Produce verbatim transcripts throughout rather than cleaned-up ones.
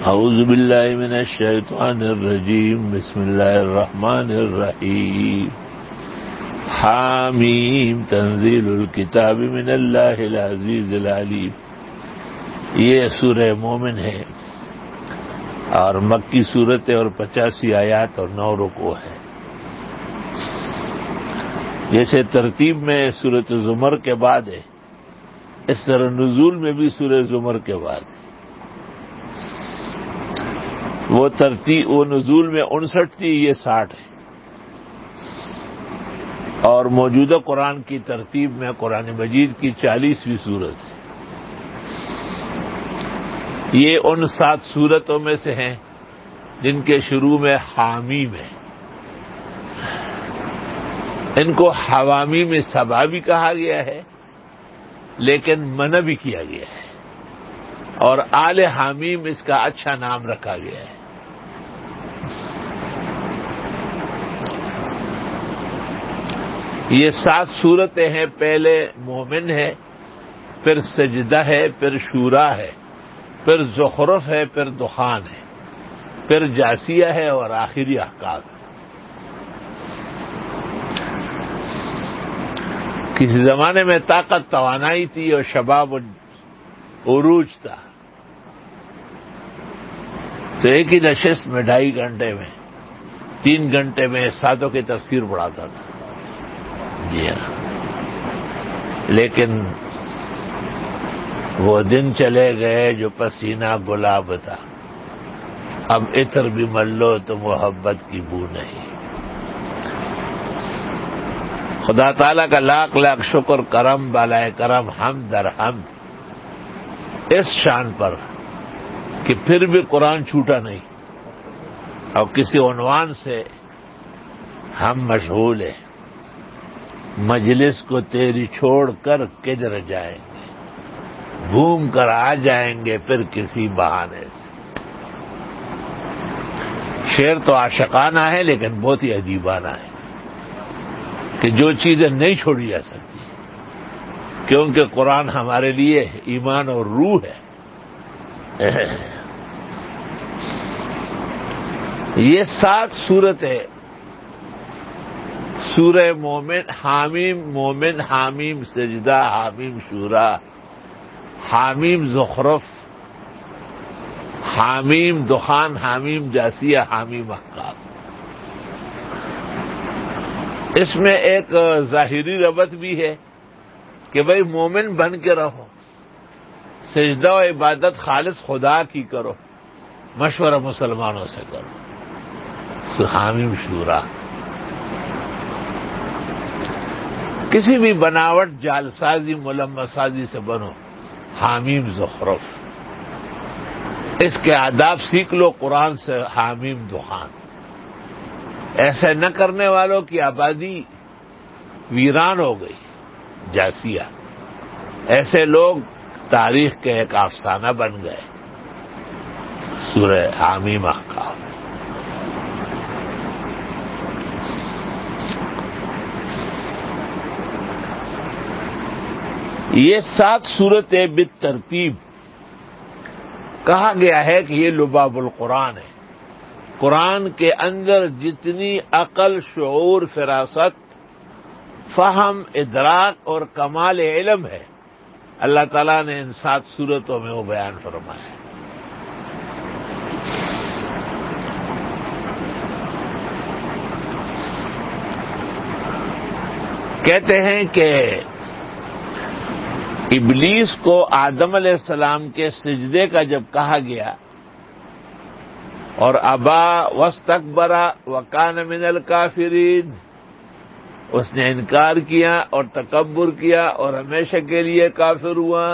اعوذ باللہ من الشیطان الرجیم بسم اللہ الرحمن الرحیم حامیم تنزیل الکتاب من اللہ العزیز العلیم۔ یہ سورہ مومن ہے اور مکی صورت ہے اور پچاسی آیات اور نو رکوع ہے۔ جیسے ترتیب میں سورۃ زمر کے بعد ہے، اس طرح نزول میں بھی سورہ زمر کے بعد ہے۔ وہ ترتیب وہ نزول میں انسٹھ تھی، یہ ساٹھ ہے، اور موجودہ قرآن کی ترتیب میں قرآن مجید کی چالیسویں سورت ہے۔ یہ ان سات سورتوں میں سے ہیں جن کے شروع میں حامیم ہے۔ ان کو حوامیم سبا بھی کہا گیا ہے، لیکن منع بھی کیا گیا ہے، اور آل حامیم اس کا اچھا نام رکھا گیا ہے۔ یہ سات صورتیں ہیں، پہلے مومن ہے، پھر سجدہ ہے، پھر شورا ہے، پھر زخرف ہے، پھر دخان ہے، پھر جاسیہ ہے اور آخری احقاف ہے۔ کسی زمانے میں طاقت توانائی تھی اور شباب عروج تھا، تو ایک ہی نشست میں ڈھائی گھنٹے میں تین گھنٹے میں ساتوں کی تفسیر پڑھاتا تھا۔ جی ہاں، لیکن وہ دن چلے گئے جو پسینہ گلاب تھا، اب عطر بھی مل لو تو محبت کی بو نہیں۔ خدا تعالیٰ کا لاکھ لاکھ شکر کرم بالائے کرم حمد در حمد اس شان پر کہ پھر بھی قرآن چھوٹا نہیں، اور کسی عنوان سے ہم مشغول ہیں۔ مجلس کو تیری چھوڑ کر کدھر جائیں گے، گھوم کر آ جائیں گے پھر کسی بہانے سے۔ شعر تو عاشقانہ ہے لیکن بہت ہی عجیبانہ ہے کہ جو چیزیں نہیں چھوڑی جا سکتی، کیونکہ قرآن ہمارے لیے ایمان اور روح ہے۔ یہ سات صورتیں سورہ مومن، حامیم مومن، حامیم سجدہ، حامیم شورا، حامیم زخرف، حامیم دخان، حامیم جاسیہ، حامیم احقاف۔ اس میں ایک ظاہری ربط بھی ہے کہ بھئی مومن بن کے رہو، سجدہ و عبادت خالص خدا کی کرو، مشورہ مسلمانوں سے کرو۔ حامیم شورا، کسی بھی بناوٹ جال سازی ملمہ سازی سے بنو۔ حامیم زخرف، اس کے آداب سیکھ لو قرآن سے۔ حامیم دخان، ایسے نہ کرنے والوں کی آبادی ویران ہو گئی۔ جاسیہ، ایسے لوگ تاریخ کے ایک افسانہ بن گئے۔ سورہ حامیم احقاف۔ یہ سات صورتیں بالترتیب کہا گیا ہے کہ یہ لباب القرآن ہے۔ قرآن کے اندر جتنی عقل، شعور، فراست، فہم، ادراک اور کمال علم ہے، اللہ تعالیٰ نے ان سات صورتوں میں وہ بیان فرمایا ہے۔ کہتے ہیں کہ ابلیس کو آدم علیہ السلام کے سجدے کا جب کہا گیا اور ابا واستکبر وکان من الکافرین، اس نے انکار کیا اور تکبر کیا اور ہمیشہ کے لیے کافر ہوا،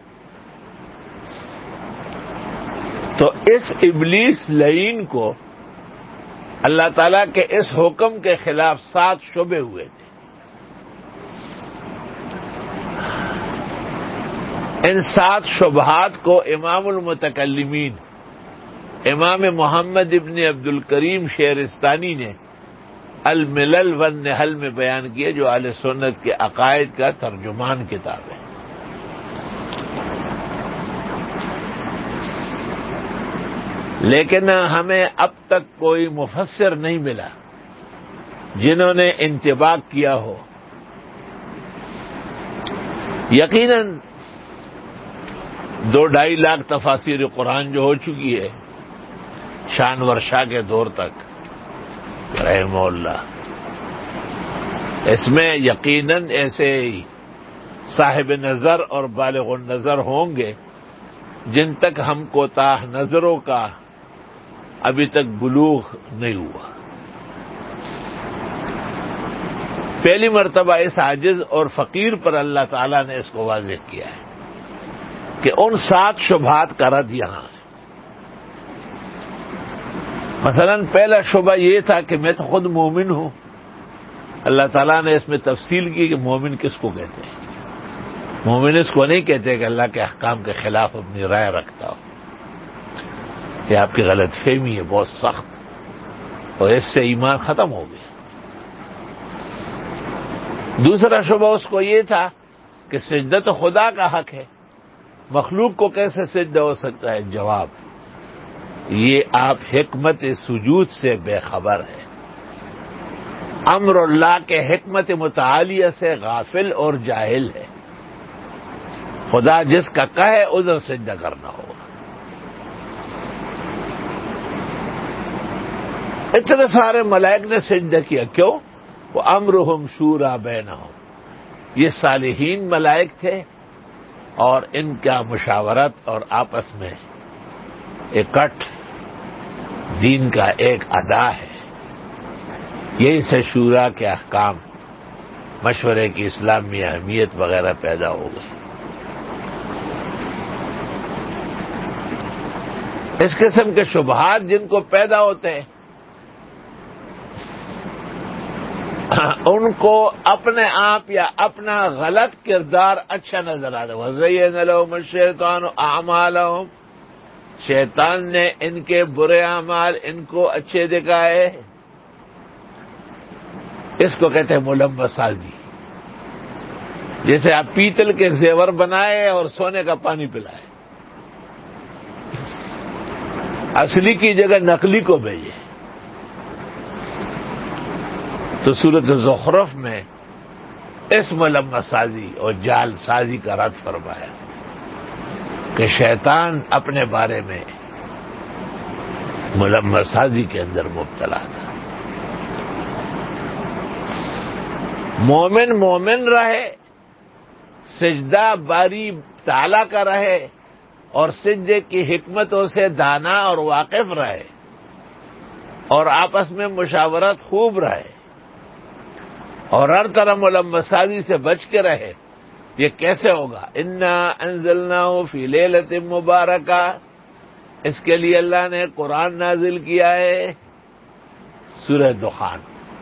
تو اس ابلیس لعین کو اللہ تعالیٰ کے اس حکم کے خلاف سات شبے ہوئے تھے۔ ان سات شبہات کو امام المتکلمین امام محمد ابن عبد الکریم شہرستانی نے الملل والنحل میں بیان کیے، جو اہل سنت کے عقائد کا ترجمان کتاب ہے۔ لیکن ہمیں اب تک کوئی مفسر نہیں ملا جنہوں نے انطباق کیا ہو. یقیناً دو ڈھائی لاکھ تفاسیر قرآن جو ہو چکی ہے شان ورشا کے دور تک رحمہ اللہ، اس میں یقیناً ایسے صاحب نظر اور بالغ النظر ہوں گے جن تک ہم کوتاہ نظروں کا ابھی تک بلوغ نہیں ہوا. پہلی مرتبہ اس عاجز اور فقیر پر اللہ تعالیٰ نے اس کو واضح کیا ہے کہ ان سات شبہات کا رد یہاں ہے. مثلا پہلا شبہ یہ تھا کہ میں تو خود مومن ہوں. اللہ تعالیٰ نے اس میں تفصیل کی کہ مومن کس کو کہتے ہیں. مومن اس کو نہیں کہتے کہ اللہ کے احکام کے خلاف اپنی رائے رکھتا ہو. یہ آپ کی غلط فہمی ہے بہت سخت، اور اس سے ایمان ختم ہو گیا. دوسرا شبہ اس کو یہ تھا کہ سجدہ تو خدا کا حق ہے، مخلوق کو کیسے سجدہ ہو سکتا ہے؟ جواب، یہ آپ حکمت سجود سے بے خبر ہے. امر اللہ کے حکمت متعالیہ سے غافل اور جاہل ہے. خدا جس کا کہے ادھر سجدہ کرنا ہوگا. اتنے سارے ملائک نے سجدہ کیا، کیوں؟ وہ امرہم شورا بینہم، یہ صالحین ملائک تھے اور ان کا مشاورت اور آپس میں اکٹھ دین کا ایک ادا ہے. یہی سے شورا کے احکام، مشورے کی اسلامی اہمیت وغیرہ پیدا ہو گئی. اس قسم کے شبہات جن کو پیدا ہوتے ہیں ان کو اپنے آپ یا اپنا غلط کردار اچھا نظر آتا ہے. وَزَيَّنَ لَهُمُ الشَّيْطَانُ أَعْمَالَهُمْ، شیطان نے ان کے برے اعمال ان کو اچھے دکھائے. اس کو کہتے ہیں ملمہ سازی. جیسے آپ پیتل کے زیور بنائے اور سونے کا پانی پلائے، اصلی کی جگہ نقلی کو بھیجے. تو سورۃ زخرف میں اس ملمہ سازی اور جال سازی کا رد فرمایا کہ شیطان اپنے بارے میں ملمہ سازی کے اندر مبتلا تھا. مومن مومن رہے، سجدہ باری تعالیٰ کا رہے اور سجدے کی حکمتوں سے دانا اور واقف رہے اور آپس میں مشاورت خوب رہے اور ہر طرح ملمہ سازی سے بچ کے رہے. یہ کیسے ہوگا؟ انا انزلناہ فی لیلۃ مبارکہ، اس کے لیے اللہ نے قرآن نازل کیا ہے سورہ دخان.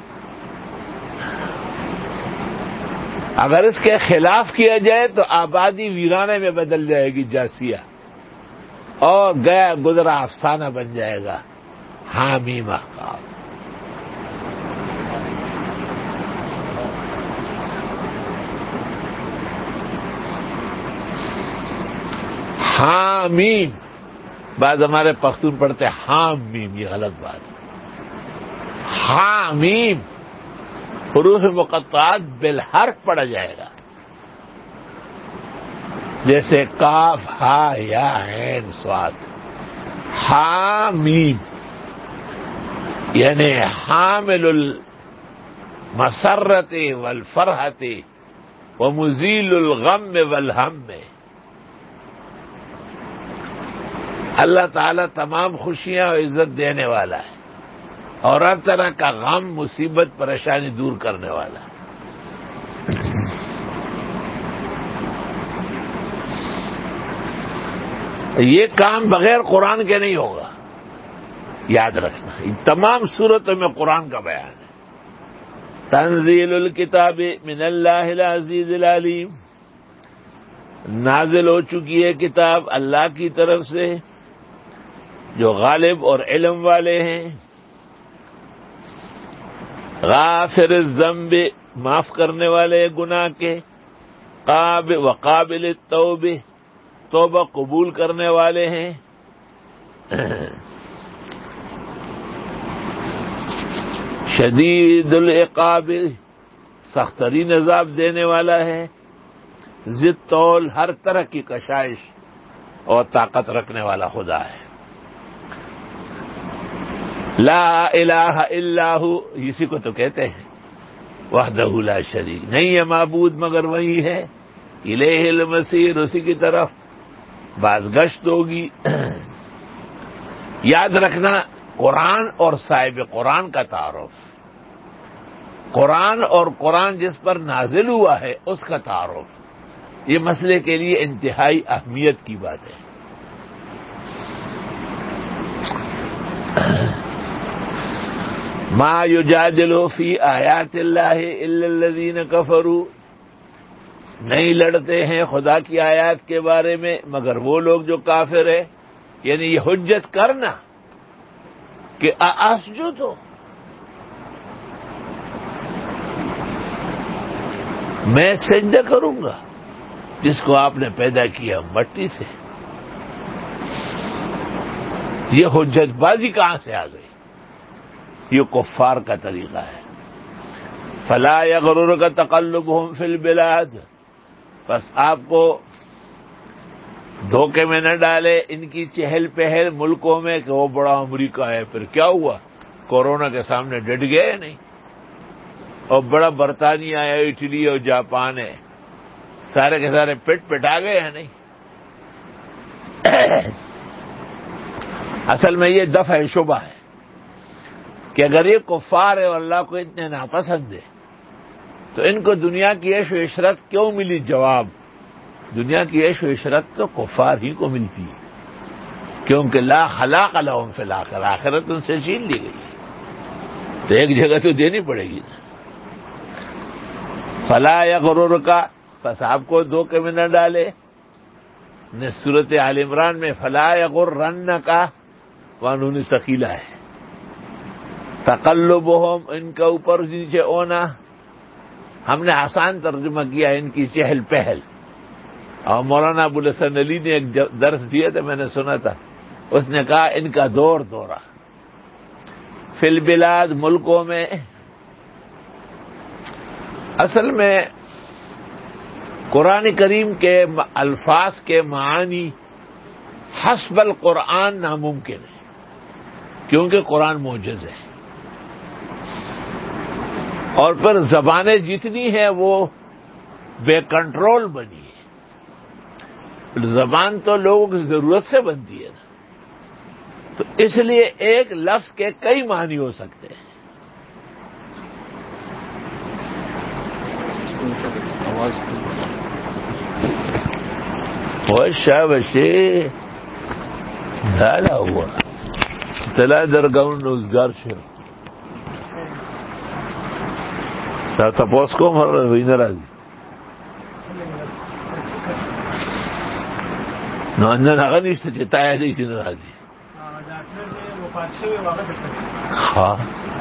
اگر اس کے خلاف کیا جائے تو آبادی ویرانے میں بدل جائے گی، جاسیہ، اور گیا گزرا افسانہ بن جائے گا. حامیم احقاب. حامیم، بعض ہمارے پختون پڑھتے حامیم، یہ غلط بات ہے. حامیم حروف مقطعات بالحرف پڑھا جائے گا، جیسے کاف ہا یا عین صاد. حامیم یعنی حامل المسرت والفرحت ومزیل الغم والہم. اللہ تعالیٰ تمام خوشیاں اور عزت دینے والا ہے اور ہر طرح کا غم، مصیبت، پریشانی دور کرنے والا ہے. یہ کام بغیر قرآن کے نہیں ہوگا، یاد رکھنا. تمام صورتوں میں قرآن کا بیان ہے. تنزیل الکتاب من اللہ العزیز العلیم، نازل ہو چکی ہے کتاب اللہ کی طرف سے جو غالب اور علم والے ہیں. غافر الذنب، معاف کرنے والے گناہ کے. قابل وقابل التوب، توبہ قبول کرنے والے ہیں. شدید العقاب، سخت ترین عذاب دینے والا ہے، ذی الطول، ہر طرح کی کشائش اور طاقت رکھنے والا خدا ہے۔ لا الہ الا ہو، اسی کو تو کہتے ہیں وحدہ لا شریک، نہیں ہے معبود مگر وہی ہے، الیہ المصیر، اسی کی طرف بازگشت ہوگی۔ یاد رکھنا، قرآن اور صاحب قرآن کا تعارف، قرآن اور قرآن جس پر نازل ہوا ہے اس کا تعارف، یہ مسئلے کے لیے انتہائی اہمیت کی بات ہے۔ ما یجادل فی آیات اللہ الا الذین کفروا، نہیں لڑتے ہیں خدا کی آیات کے بارے میں مگر وہ لوگ جو کافر ہیں، یعنی یہ حجت کرنا کہ اسجد ہو، میں سجدہ کروں گا جس کو آپ نے پیدا کیا مٹی سے، یہ حجت بازی کہاں سے آ گئی؟ یہ کفار کا طریقہ ہے۔ فلا یغررک تقلبہم فی البلاد، بس آپ کو دھوکے میں نہ ڈالے ان کی چہل پہل ملکوں میں کہ وہ بڑا امریکہ ہے، پھر کیا ہوا؟ کورونا کے سامنے ڈٹ گئے نہیں؟ اور بڑا برطانیہ ہے، اٹلی اور جاپان ہے، سارے کے سارے پٹ پٹا گئے ہیں نہیں؟ اصل میں یہ دفع شبہ ہے کہ اگر یہ کفار ہے اور اللہ کو اتنے ناپسند ہے تو ان کو دنیا کی عیش و عشرت کیوں ملی؟ جواب، دنیا کی عیش و عشرت تو کفار ہی کو ملتی ہے، کیونکہ لا خلاق لهم فی الآخرہ، آخرت ان سے چھین لی گئی ہے، تو ایک جگہ تو دینی پڑے گی نا۔ فلا یغررک، بس آپ کو دھوکے میں نہ ڈالے۔ نے سورۃ آل عمران میں فلا یغرنک قانون ثقیلہ ہے، تقلبہم، ان کا اوپر نیچے ہونا، ہم نے آسان ترجمہ کیا ان کی چہل پہل۔ اور مولانا ابو الحسن علی نے ایک درس دیا تھا، میں نے سنا تھا، اس نے کہا ان کا دور دورہ فی البلاد، ملکوں میں۔ اصل میں قرآن کریم کے الفاظ کے معنی حسب القرآن ناممکن ہے، کیونکہ قرآن معجز ہے، اور پھر زبانیں جتنی ہیں وہ بے کنٹرول بنی ہے، زبان تو لوگوں کی ضرورت سے بنتی ہے نا، تو اس لیے ایک لفظ کے کئی معنی ہو سکتے ہیں۔ وہ شابشی ڈالا ہوا تلا درگاؤں روزگار سے تپوس کو مر ہوئی ناراضی نو اندر هغه نشته چې تا یې دې چې ناراضي ها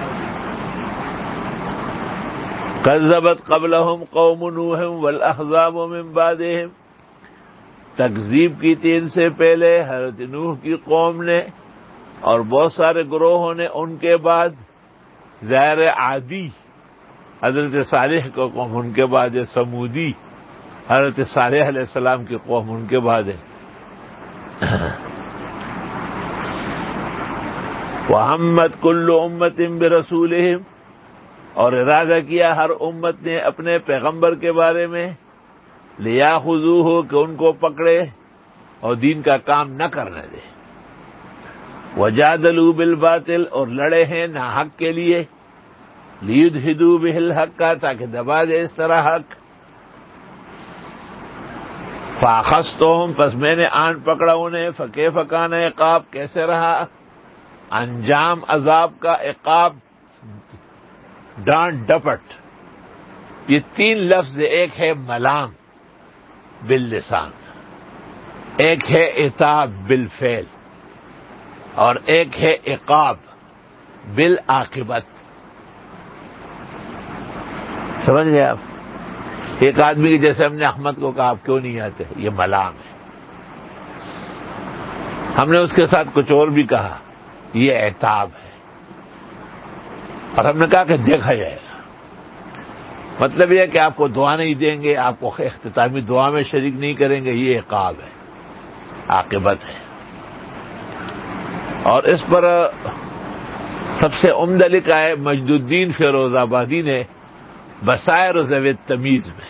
كذبت قبلهم قوم نوح والاحزاب من بعدهم، تکذیب کی تھی ان سے پہلے حضرت نوح کی قوم نے اور بہت سارے گروہوں نے ان کے بعد، ظاہر عادی حضرت صالح کو قوم، ان کے بعد ہے سمودی حضرت صالح علیہ السلام کی قوم، ان کے بعد ہے وَحَمَّتْ كُلُّ أُمَّةٍ بِرَسُولِهِمْ، اور ارادہ کیا ہر امت نے اپنے پیغمبر کے بارے میں، لِيَأْخُذُوهُ، کہ ان کو پکڑے اور دین کا کام نہ کرنے دے، وَجَادَلُوا بِالْبَاطِلِ، اور لڑے ہیں ناحق کے لیے، لِيُدْحِضُوا بِهِ الْحَقَّ، تاکہ دبا دے اس طرح حق، فَأَخَذْتُهُمْ، پس میں نے آن پکڑا انہیں، فَكَيْفَ كَانَ عقاب، کیسے رہا انجام عذاب کا، عقاب ڈانٹ ڈپٹ۔ یہ تین لفظ، ایک ہے ملام باللسان، ایک ہے عتاب بالفعل، اور ایک ہے عقاب بالعاقبت۔ سمجھ گئے آپ؟ ایک آدمی کی جیسے ہم نے احمد کو کہا آپ کیوں نہیں آتے، یہ ملام ہے۔ ہم نے اس کے ساتھ کچھ اور بھی کہا، یہ عتاب ہے۔ اور ہم نے کہا کہ دیکھا جائے گا. مطلب یہ ہے کہ آپ کو دعا نہیں دیں گے، آپ کو اختتامی دعا میں شریک نہیں کریں گے، یہ عقاب ہے، عاقبت ہے. اور اس پر سب سے عمدہ لکھا ہے مجد الدین فیروز آبادی نے بصائر ذوی التمیز میں.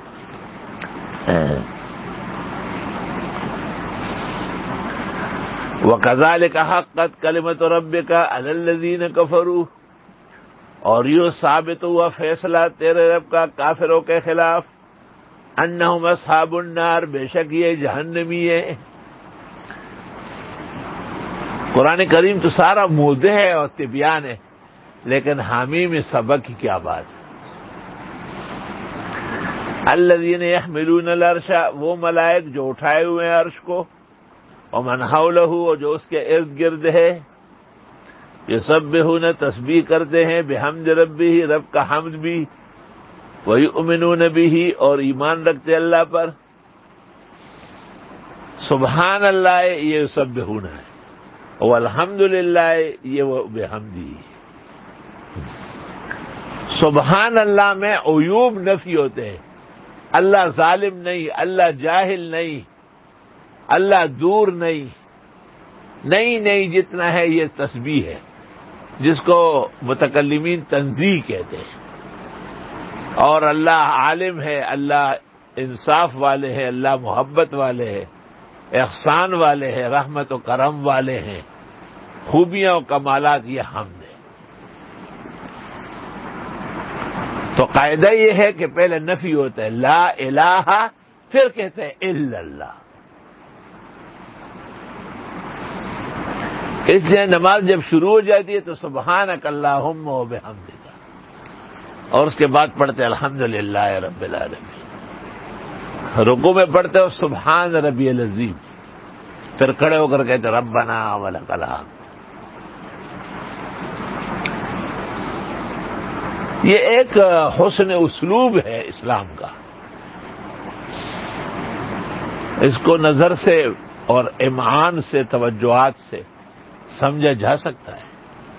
وَكَذَلِكَ حَقَّتْ كَلِمَةُ رَبِّكَ عَلَى الَّذِينَ كَفَرُوا، اور یوں ثابت ہوا فیصلہ تیرے رب کا کافروں کے خلاف، انہم اصحاب النار، بے شک یہ جہنمی ہے. قرآن کریم تو سارا موضح ہے اور تبیان ہے، لیکن حامی میں سبق کی کیا بات ہے. الذین یحملون العرش، وہ ملائک جو اٹھائے ہوئے ہیں عرش کو، ومن حولہ، اور جو اس کے ارد گرد ہے، یسبحون، تسبیح کرتے ہیں، بحمد ربہ، رب کا حمد بھی، ویؤمنون بہ، اور ایمان رکھتے اللہ پر. سبحان اللہ یہ یسبحون ہے، والحمد للہ یہ وہ بحمدی. سبحان اللہ میں عیوب نفی ہوتے ہیں. اللہ ظالم نہیں، اللہ جاہل نہیں، اللہ دور نہیں، نہیں نہیں جتنا ہے یہ تسبیح ہے، جس کو متکلمین تنزیہ کہتے ہیں. اور اللہ عالم ہے، اللہ انصاف والے ہیں، اللہ محبت والے ہیں، احسان والے ہیں، رحمت و کرم والے ہیں، خوبیاں و کمالات یہ حمد ہے. تو قاعدہ یہ ہے کہ پہلے نفی ہوتا ہے لا الہ، پھر کہتے ہیں الا اللہ. اس لیے نماز جب شروع ہو جاتی ہے تو سبحانک اللہم و بحمدک، اور اس کے بعد پڑھتے الحمدللہ رب العالمین. رکوع میں پڑھتے ہو سبحان ربی العظیم، پھر کھڑے ہو کر کہتے ربنا ولک الحمد. یہ ایک حسن اسلوب ہے اسلام کا، اس کو نظر سے اور امعان سے، توجہات سے سمجھا جا سکتا ہے.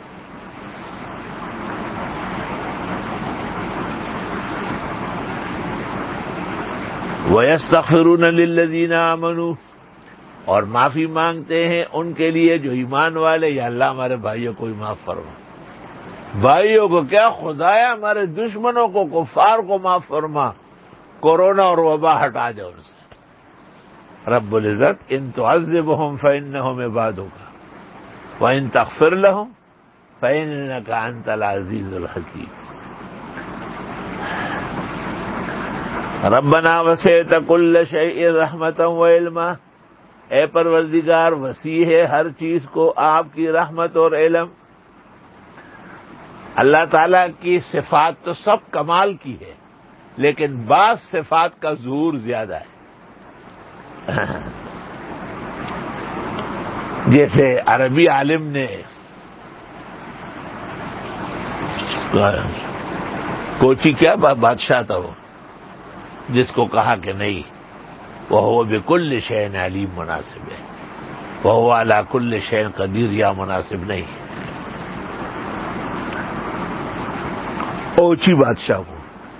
وَيَسْتَغْفِرُونَ لِلَّذِينَ آمَنُوا، اور معافی مانگتے ہیں ان کے لیے جو ایمان والے. یا اللہ ہمارے بھائیوں کو بھی معاف فرما. بھائیوں کو کیا، خدایا ہمارے دشمنوں کو، کفار کو معاف فرما، کورونا اور وبا ہٹا دے ان سے. رب العزت ان تعذبهم فإنهم عبادك وإن تغفر لهم فإنك أنت العزيز الحكيم. ربنا وسعت كل شيء رحمة وعلما، اے پروردگار وسیع ہے ہر چیز کو آپ کی رحمت اور علم. اللہ تعالیٰ کی صفات تو سب کمال کی ہے، لیکن بعض صفات کا ظہور زیادہ ہے. جیسے عربی عالم نے کوچی کیا بادشاہ تھا وہ، جس کو کہا کہ نہیں وہ بکل شیء علیم مناسب ہے، وہ علی کل شیء قدیر، یا مناسب نہیں. اوچی بادشاہ کو.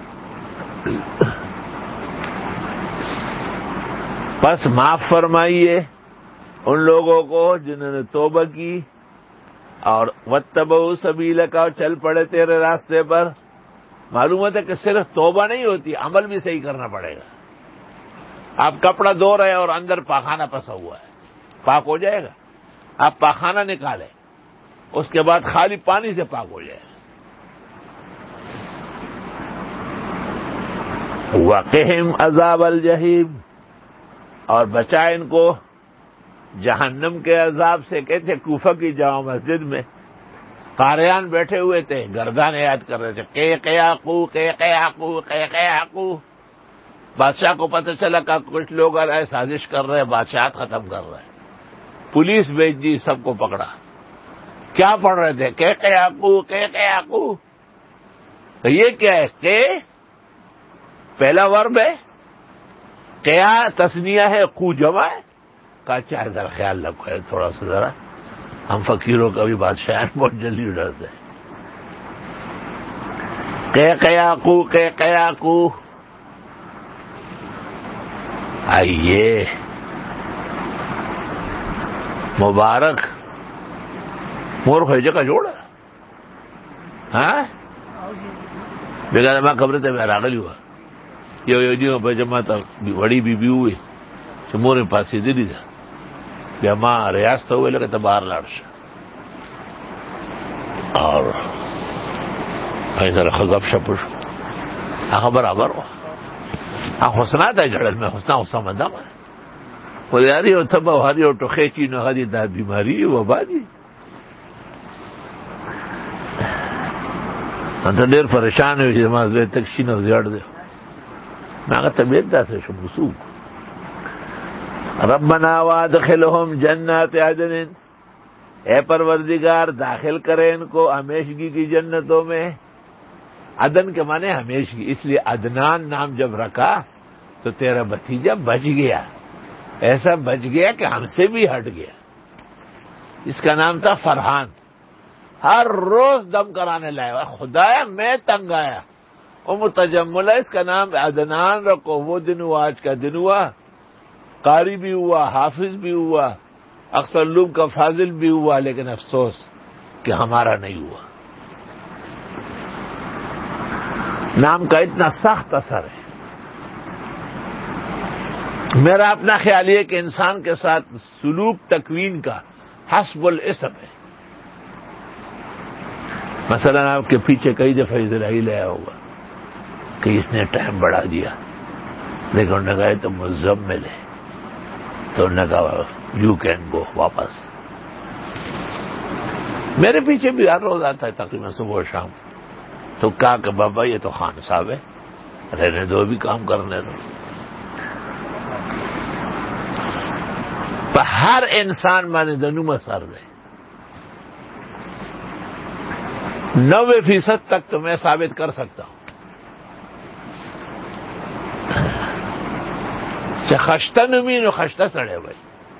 بس معاف فرمائیے ان لوگوں کو جنہوں نے توبہ کی اور واتبعوا سبیلک، اور چل پڑے تیرے راستے پر. معلومات ہے کہ صرف توبہ نہیں ہوتی، عمل بھی صحیح کرنا پڑے گا. آپ کپڑا دھو رہے اور اندر پاخانہ پسا ہوا ہے، پاک ہو جائے گا؟ آپ پاخانہ نکالیں، اس کے بعد خالی پانی سے پاک ہو جائے گا. وقہم عذاب الجحیم، اور بچائے ان کو جہنم کے عذاب سے. کہتے کوفہ کی جامع مسجد میں قاریان بیٹھے ہوئے تھے، گردان یاد کر رہے تھے، کہ قیاقو کہ قیاقو کہ قیاقو. بادشاہ کو پتہ چلا کہ کچھ لوگ آئے سازش کر رہے ہیں، بادشاہت ختم کر رہے ہیں. پولیس بھیج دی، سب کو پکڑا. کیا پڑھ رہے تھے؟ کہ قیاقو کہ قیاقو. یہ کیا ہے؟ کہ پہلا ورب ہے، قیا تسنیہ ہے، قو جمع ہے. کہا چاہے ذرا خیال رکھو تھوڑا سا، ذرا ہم فقیروں کا بھی بادشاہ بہت جلدی ڈرتے ہیں. کہ قیاقو کہ قیاقو آئیے مبارک مور خوجے کا جوڑا ہاں بغیر ما خبره ته راغلی و یو یو دیو په جما ته وړي بي بي وي چې مور پاسې دي ده بیا ما ریاض ته ویل چې بهر لاړ شه اور ایسا خغب شپ شو هغه برابر و هغه حسنا ته جړل مې حسنا حسنا مندم ولاري او تبه هاري او ټوخې چې نه غدي دا بیماری و باندې انت ډېر پریشان وي چې ما زه تک شینو زیړ دی هغه طبیعت داسې شو مسوق ربنا وادخلهم جنات عدن اے پروردگار داخل کرے ان کو ہمیشگی کی جنتوں میں عدن کے معنی ہمیشگی اس لیے عدنان نام جب رکھا تو تیرا بھتیجا بچ گیا ایسا بچ گیا کہ ہم سے بھی ہٹ گیا اس کا نام تھا فرحان ہر روز دم کرانے لائے خدایا میں تنگ آیا وہ متجملہ اس کا نام عدنان رکھو وہ دن ہوا آج کا دن ہوا قاری بھی ہوا حافظ بھی ہوا اکثر لوگ کا فاضل بھی ہوا لیکن افسوس کہ ہمارا نہیں ہوا نام کا اتنا سخت اثر ہے میرا اپنا خیال یہ کہ انسان کے ساتھ سلوک تکوین کا حسب الاسم ہے مثلا آپ کے پیچھے کئی دفعہ اسرائیل آیا ہوگا کہ اس نے ٹائم بڑھا دیا لیکن انہوں نے کہا تو مزمل ہے تو انہوں نے کہا یو کین گو واپس میرے پیچھے بھی ہر روز آتا ہے تقریباً صبح و شام تو کہا کہ بابا یہ تو خان صاحب ہے رہنے دو بھی کام کرنے دو ہر انسان مانے دنو مسار رہے نوے فیصد تک تو میں ثابت کر سکتا ہوں خشتہ نمین و خشتہ سڑے بھائی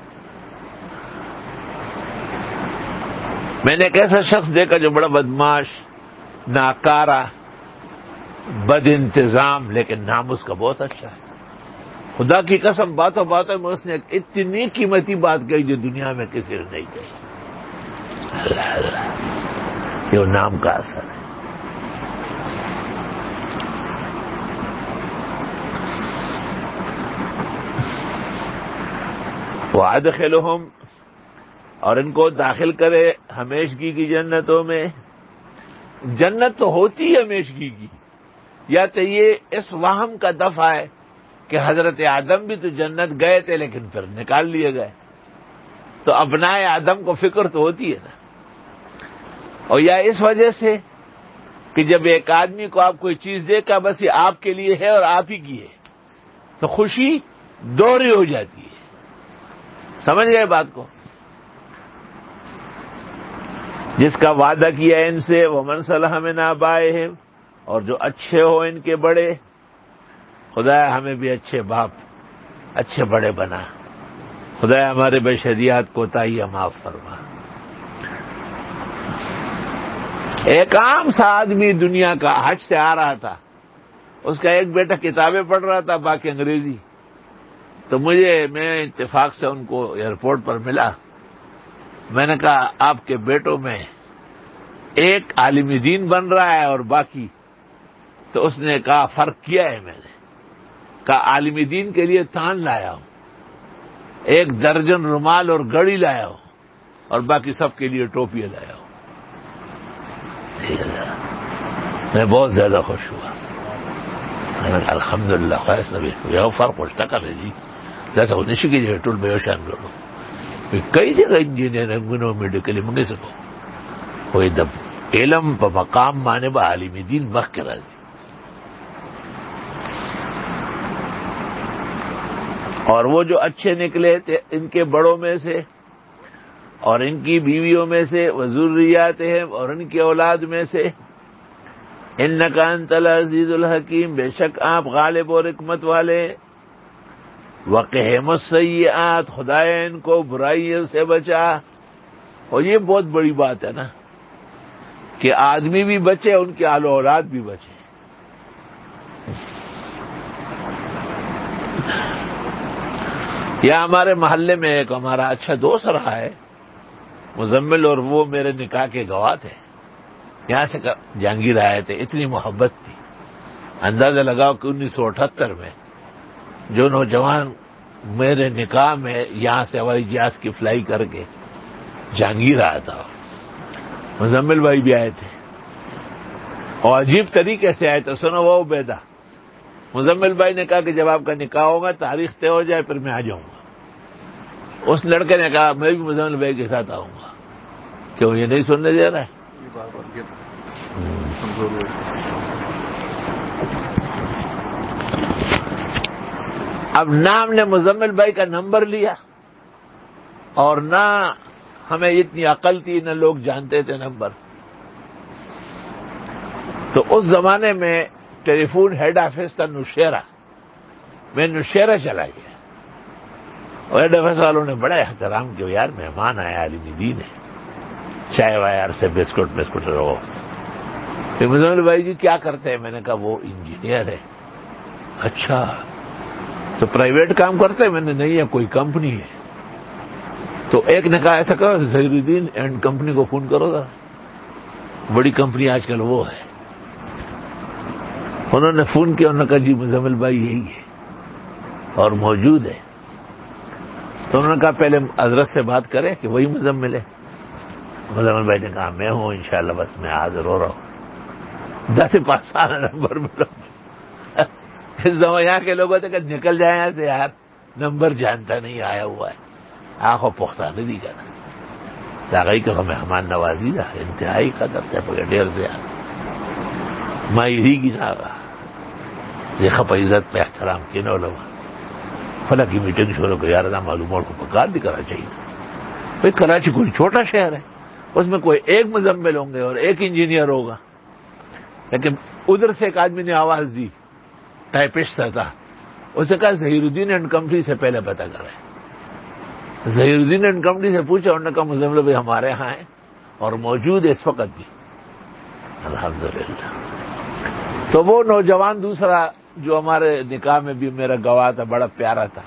میں نے ایک ایسا شخص دیکھا جو بڑا بدماش ناکارہ بد انتظام لیکن نام اس کا بہت اچھا ہے خدا کی قسم باتوں باتوں میں اس نے اتنی قیمتی بات کہی جو دنیا میں کسی نے نہیں کہی اللہ اللہ یہ نام کا اثر ہے وَأَدْخِلُهُمْ اور ان کو داخل کرے ہمیشگی کی جنتوں میں جنت تو ہوتی ہے ہمیشگی کی یا تو یہ اس وہم کا دفعہ ہے کہ حضرت آدم بھی تو جنت گئے تھے لیکن پھر نکال لیے گئے تو ابنائے آدم کو فکر تو ہوتی ہے نا اور یا اس وجہ سے کہ جب ایک آدمی کو آپ کوئی چیز دے گا بس یہ آپ کے لیے ہے اور آپ ہی کی ہے تو خوشی دوہری ہو جاتی ہے سمجھ گئے بات کو جس کا وعدہ کیا ان سے وہ من صلح من آبائہم اور جو اچھے ہو ان کے بڑے خدایا ہمیں بھی اچھے باپ اچھے بڑے بنا خدایا ہمارے بشریات کوتاہیاں معاف فرما ایک عام سا آدمی دنیا کا حج سے آ رہا تھا اس کا ایک بیٹا کتابیں پڑھ رہا تھا باقی انگریزی تو مجھے میں اتفاق سے ان کو ایئرپورٹ پر ملا میں نے کہا آپ کے بیٹوں میں ایک عالم دین بن رہا ہے اور باقی تو اس نے کہا فرق کیا ہے میں نے کہا عالم دین کے لیے تان لایا ہوں ایک درجن رومال اور گڑی لایا ہوں اور باقی سب کے لیے ٹوپیاں لایا ہوں میں بہت زیادہ خوش ہوا میں نے کہا الحمد للہ خواہش نبی یہ فرق پوچھتا کر ہے جی جیسا وہ نشی کی جگہ ٹول بے شان لوڑو کئی جگہ انجینئرنگ میڈیکل منگے سکو کوئی دب علم پا مقام مانے با عالم دین مخ کے راضی اور وہ جو اچھے نکلے تھے ان کے بڑوں میں سے اور ان کی بیویوں میں سے وذریات ہیں اور ان کی اولاد میں سے انکا انت العزیز الحکیم بے شک آپ غالب اور حکمت والے وقہم السیئات خدایا ان کو برائیوں سے بچا اور یہ بہت بڑی بات ہے نا کہ آدمی بھی بچے ان کے آل و اولاد بھی بچے یا ہمارے محلے میں ایک ہمارا اچھا دوست رہا ہے مزمل، اور وہ میرے نکاح کے گواہ تھے، یہاں سے جہانگیر آئے تھے، اتنی محبت تھی، اندازہ لگاؤ کہ انیس سو اٹھہتر میں جو نوجوان میرے نکاح میں یہاں سے ہوائی جہاز کی فلائی کر کے جہانگیر آیا تھا، مزمل بھائی بھی آئے تھے، اور عجیب طریقے سے آئے تھے. سنو وہ عبیدہ، مزمل بھائی نے کہا کہ جب آپ کا نکاح ہوگا تاریخ طے ہو جائے پھر میں آ جاؤں گا. اس لڑکے نے کہا میں بھی مزمل بھائی کے ساتھ آؤں گا. کیوں یہ نہیں سننے دے رہا ہے؟ اب نہ ہم نے مزمل بھائی کا نمبر لیا اور نہ ہمیں اتنی عقل تھی، نہ لوگ جانتے تھے نمبر. تو اس زمانے میں ٹیلی فون ہیڈ آفس تھا نوشیرہ، میں نوشیرہ چلا گیا، اور ہیڈ آفس والوں نے بڑا احترام کیا، یار مہمان آیا عالم دین ہے، چائے وائے سے بسکٹ بسکٹ رہو. پھر مزمل بھائی جی کیا کرتے ہیں؟ میں نے کہا وہ انجینئر ہے. اچھا تو پرائیویٹ کام کرتے ہیں؟ میں نے نہیں ہے، کوئی کمپنی ہے. تو ایک نے کہا ایسا کرو ظہیر الدین اینڈ کمپنی کو فون کرو ذرا، بڑی کمپنی آج کل وہ ہے. انہوں نے فون کیا، انہوں نے کہا جی مزمل بھائی یہی ہے اور موجود ہے. تو انہوں نے کہا پہلے حضرت سے بات کریں کہ وہی مزمل ہے. مزمل بھائی نے کہا میں ہوں انشاءاللہ، بس میں حاضر ہو رہا ہوں. دس پانچ سال نمبر ملا. اس زمان یہاں کے لوگوں سے کہ نکل جائیں یہاں سے، یار نمبر جانتا نہیں، آیا ہوا ہے، آنکھوں پختہ نہیں دی جانا. داغئی کا مہمان نوازی دا انتہائی قدر تے پکے ڈیر سے آتا ماہری کی نا دیکھا پہ عزت پہ احترام کی نہ لوگ فلاں کی میٹنگ شروع کر، یار دا معلومات کو پکار بھی کرنا چاہیے. بھائی کراچی کوئی چھوٹا شہر ہے، اس میں کوئی ایک مزمل ہوں گے اور ایک انجینئر ہوگا. لیکن ادھر سے ایک آدمی نے آواز دی، ٹائپسٹ تھا، اس نے کہا ظہیر الدین اینڈ کمپنی سے پہلے پتہ کریں. ظہیر الدین اینڈ کمپنی سے پوچھا، انہوں نے کہا مزمل بھائی ہمارے ہاں ہیں اور موجود ہے اس وقت بھی. الحمدللہ. تو وہ نوجوان دوسرا جو ہمارے نکاح میں بھی میرا گواہ تھا، بڑا پیارا تھا،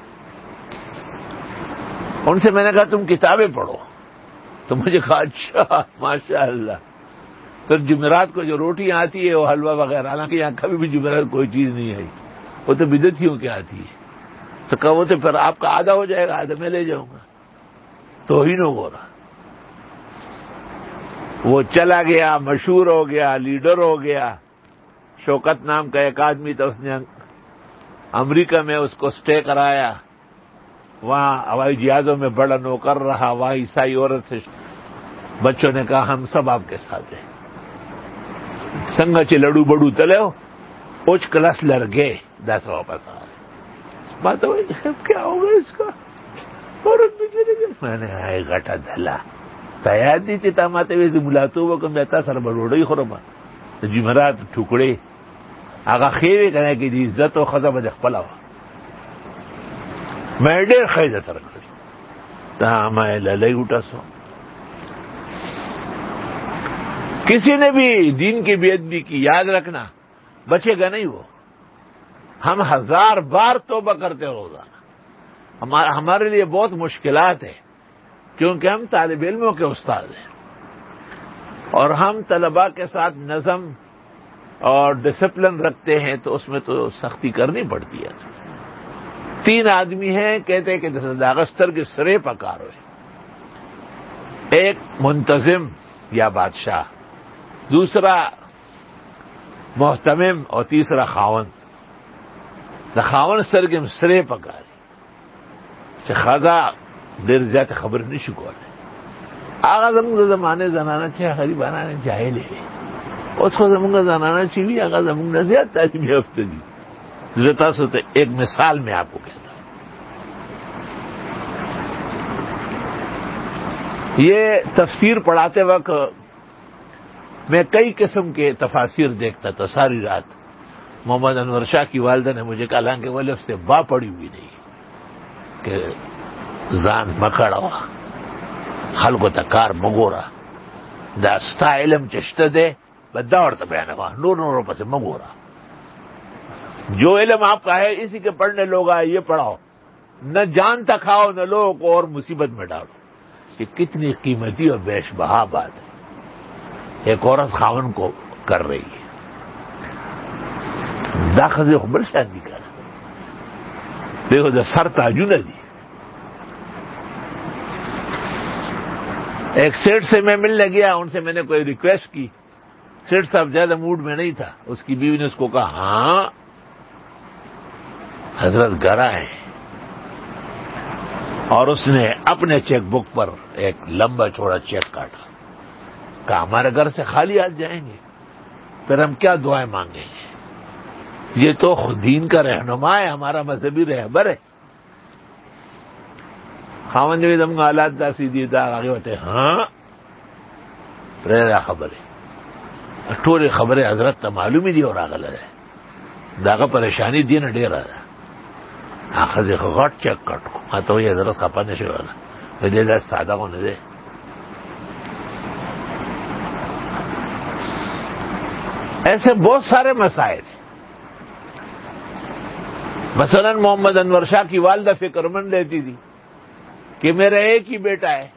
ان سے میں نے کہا تم کتابیں پڑھو. تو مجھے کہا اچھا ماشاء اللہ. پھر جمعرات کو جو روٹیاں آتی ہے وہ حلوہ وغیرہ، حالانکہ یہاں کبھی بھی جمعرات کوئی چیز نہیں آئی، وہ تو بدعتیوں کی آتی ہے. تو کہا وہ تو پھر آپ کا آدھا ہو جائے گا، آدھا میں لے جاؤں گا. توہین ہو رہا. وہ چلا گیا، مشہور ہو گیا، لیڈر ہو گیا. شوکت نام کا ایک آدمی تھا، اس نے امریکہ میں اس کو سٹے کرایا، وہاں ہوائی جہازوں میں بڑا نوکر رہا. وہاں عیسائی عورت سے بچوں نے کہا ہم سب آپ کے ساتھ ہیں، سنگا چ لڑو بڑو تلے ہو اوچ کلاس لڑ گئے دس واپس آ رہے. بات ہوئی کیا ہوگا اس کا، عورت بھی چلے گئی. میں نے آئے گٹا دھلا تیار دی چیتا ماتے ویسے بلاتو وہ کم بیتا سر بڑوڑی خورما جمعرات ٹکڑے آگا خیوے کرنے کی دی عزت و خزا بجخ پلا ہوا. میں ڈیر خیز سر کری تا میں للے اٹھا سو. کسی نے بھی دین کی بے ادبی کی یاد رکھنا بچے گا نہیں. وہ ہم ہزار بار توبہ کرتے روزانہ. ہمارے لیے بہت مشکلات ہیں کیونکہ ہم طالب علموں کے استاد ہیں اور ہم طلباء کے ساتھ نظم اور ڈسپلن رکھتے ہیں، تو اس میں تو سختی کرنی پڑتی ہے. تین آدمی ہیں کہتے ہیں کہ داغستر کے سرے پکار ہوئے، ایک منتظم یا بادشاہ، دوسرا محتمم اور تیسرا خاون. دا خاون سرگم سرے پکاری کہ خزا دیر زیادہ خبر نہیں شکوا ہے. آغا زمونگا زمانے زنانا چھے غریبانا نے جاہل ہے، اس کو زمونگا زنانا چھوی آغا زمونگا زیادہ تعلیمی ہفتے دی. زیتا سوتے ایک مثال میں آپ کو کہتا ہوں. یہ تفسیر پڑھاتے وقت میں کئی قسم کے تفاسیر دیکھتا تھا ساری رات. محمد انور شاہ کی والدہ نے مجھے کہا کہ وہ لفظ سے با پڑی ہوئی نہیں کہ زان مکڑا خلق تکار مگورا دا ستا علم چشت دے بدا اور بیان ہوا نور نور پس مگورا. جو علم آپ کا ہے اسی کے پڑھنے لوگ آئے یہ پڑھاؤ. نہ جان تک کھاؤ نہ لوگوں کو اور مصیبت میں ڈالو. یہ کتنی قیمتی اور بیش بہا بات ہے. ایک عورت خاون کو کر رہی ہے داخل خبر شادی کر دیکھو جو سر تاجو نہ دی. ایک سیٹ سے میں ملنے گیا, ان سے میں نے کوئی ریکویسٹ کی. سیٹ صاحب زیادہ موڈ میں نہیں تھا. اس کی بیوی نے اس کو کہا ہاں حضرت گھر آئے, اور اس نے اپنے چیک بک پر ایک لمبا چوڑا چیک کاٹا. کہا ہمارے گھر سے خالی ہاتھ جائیں گے, پھر ہم کیا دعائیں مانگیں گے؟ یہ تو دین کا رہنما ہے, ہمارا مذہبی رہبر ہے. خاون جو دم حالات دا سیدھی دا آگے ہوتے ہاں پریرا خبر ہے ٹوری خبر ہے حضرت معلومی دی اور آگل ہے داغا پریشانی دی نہ ڈیرا آخر غٹ چیک کٹ کو ہاں تو یہ حضرت کھپانے سے والا دے دے سادہ کو نہ دے. ایسے بہت سارے مسائل ہیں. مثلا محمد انور شاہ کی والدہ فکر مند رہتی تھی کہ میرا ایک ہی بیٹا ہے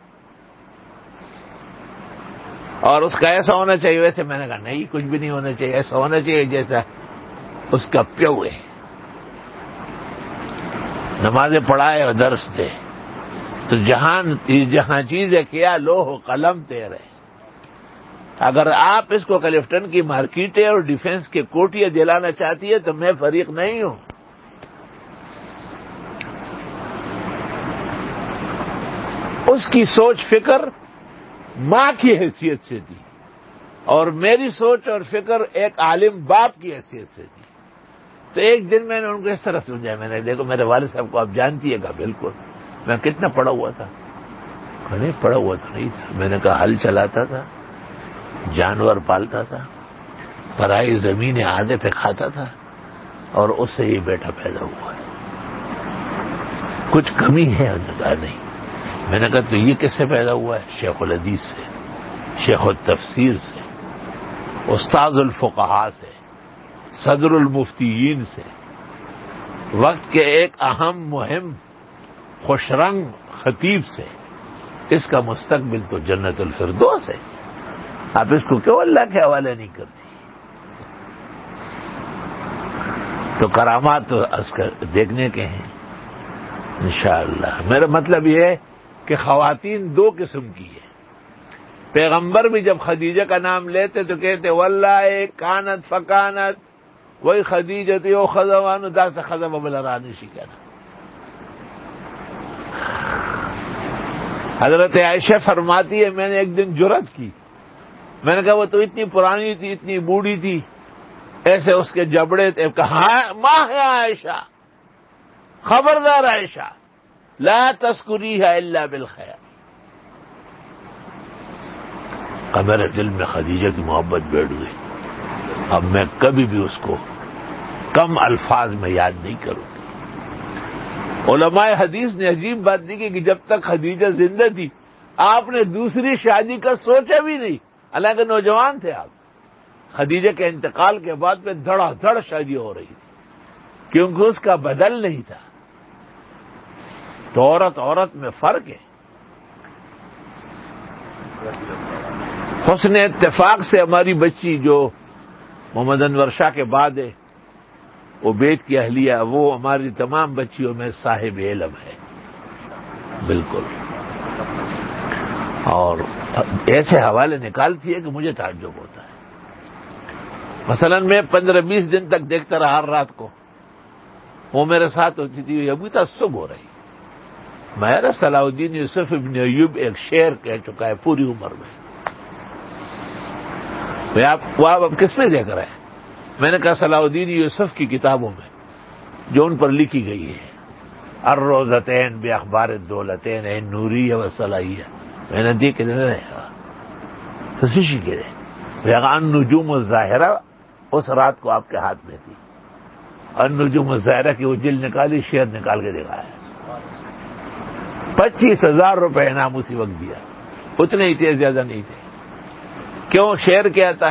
اور اس کا ایسا ہونا چاہیے. ویسے میں نے کہا نہیں, کچھ بھی نہیں ہونا چاہیے, ایسا ہونا چاہیے جیسا اس کا پیو ہے, نمازیں پڑھائے اور درس دے. تو جہاں جہاں چیزیں کیا لوح قلم تیرے. اگر آپ اس کو کلفٹن کی مارکیٹیں اور ڈیفنس کے کوٹیاں دلانا چاہتی ہے تو میں فریق نہیں ہوں. اس کی سوچ فکر ماں کی حیثیت سے تھی اور میری سوچ اور فکر ایک عالم باپ کی حیثیت سے تھی. تو ایک دن میں نے ان کو اس طرح سمجھایا, میں نے دیکھو میرے والد صاحب کو آپ جانتی ہے گا بالکل, میں کتنا پڑھا ہوا تھا. نہیں پڑھا ہوا تو نہیں تھا. میں نے کہا ہل چلاتا تھا, جانور پالتا تھا, پرائی زمینیں آدھے پہ کھاتا تھا, اور اس سے یہ بیٹا پیدا ہوا ہے. کچھ کمی ہے؟ انہوں نے کہا نہیں. میں نے کہا تو یہ کس سے پیدا ہوا ہے؟ شیخ الحدیث سے, شیخ التفسیر سے, استاذ الفقہاء سے, صدر المفتیین سے, وقت کے ایک اہم مہم خوش رنگ خطیب سے. اس کا مستقبل تو جنت الفردوس ہے. آپ اس کو کیوں اللہ کے حوالے نہیں کرتی؟ تو کرامات تو دیکھنے کے ہیں انشاءاللہ. میرا مطلب یہ ہے کہ خواتین دو قسم کی ہے. پیغمبر بھی جب خدیجہ کا نام لیتے تو کہتے واللہ کانت فکانت, وہی خدیجہ تھی وہ خزوان داس خزم بلرانی شکنا. حضرت عائشہ فرماتی ہے میں نے ایک دن جرأت کی, میں نے کہا وہ تو اتنی پرانی تھی, اتنی بوڑھی تھی, ایسے اس کے جبڑے تھے. کہا ماں ہے عائشہ, خبردار عائشہ, لا تذکریھا الا بالخیر. اب میرے دل میں خدیجہ کی محبت بیٹھ گئی. اب میں کبھی بھی اس کو کم الفاظ میں یاد نہیں کروں گی. علماء حدیث نے عجیب بات دی کہ جب تک خدیجہ زندہ تھی آپ نے دوسری شادی کا سوچا بھی نہیں. حالانکہ نوجوان تھے آپ. خدیجہ کے انتقال کے بعد میں دھڑا دھڑ شادی ہو رہی تھی کیونکہ اس کا بدل نہیں تھا. تو عورت عورت میں فرق ہے. حسن اتفاق سے ہماری بچی جو محمد انور شاہ کے بعد ہے عبید کی اہلیہ, وہ ہماری تمام بچیوں میں صاحب علم ہے بالکل. اور ایسے حوالے نکالتی ہے کہ مجھے تعجب ہوتا ہے. مثلا میں پندرہ بیس دن تک دیکھتا رہا ہر رات کو, وہ میرے ساتھ ہوتی تھی, ابھی تعصب ہو رہی. میرا صلاح الدین یوسف ابن ایوب ایک شعر کہہ چکا ہے پوری عمر میں. میں آپ وہ آپ کس میں دیکھ رہے ہیں؟ میں نے کہا صلاح الدین یوسف کی کتابوں میں جو ان پر لکھی گئی ہے, الروضتین بے اخبار الدولتین این نوریہ و صلاحیہ, میں نے دیکھ کے تو سیشی کے ان نجوم الظاہرہ اس رات کو آپ کے ہاتھ میں تھی. ان نجوم الظاہرہ کی وہ جلد نکالی, شعر نکال کے دکھایا. پچیس ہزار روپے انعام اسی وقت دیا. اتنے ہی تھے, زیادہ نہیں تھے. کیوں؟ شعر کیا تھا؟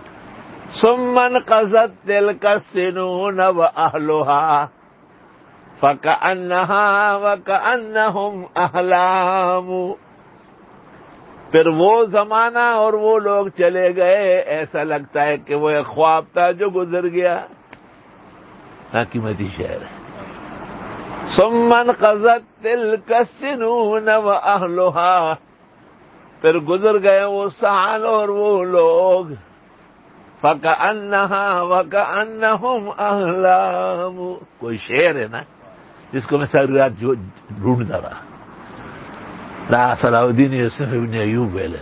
سمن قضت تلک السنون واہلھا فَكَأَنَّهَا وَكَأَنَّهُمْ أَحْلَامُ، پھر وہ زمانہ اور وہ لوگ چلے گئے، ایسا لگتا ہے کہ وہ ایک خواب تھا جو گزر گیا. قیمتی شعر ہے. ثُمَّ انقضت تِلْكَ السِّنُونَ وَأَهْلُهَا، پھر گزر گئے وہ سال اور وہ لوگ. فَكَأَنَّهَا وَكَأَنَّهُمْ أَحْلَامُ، کوئی شعر ہے نا جس کو میں ساری رات جو ڈھونڈتا رہا. لا صلاح الدین یوسف ابن ایوب ویلے.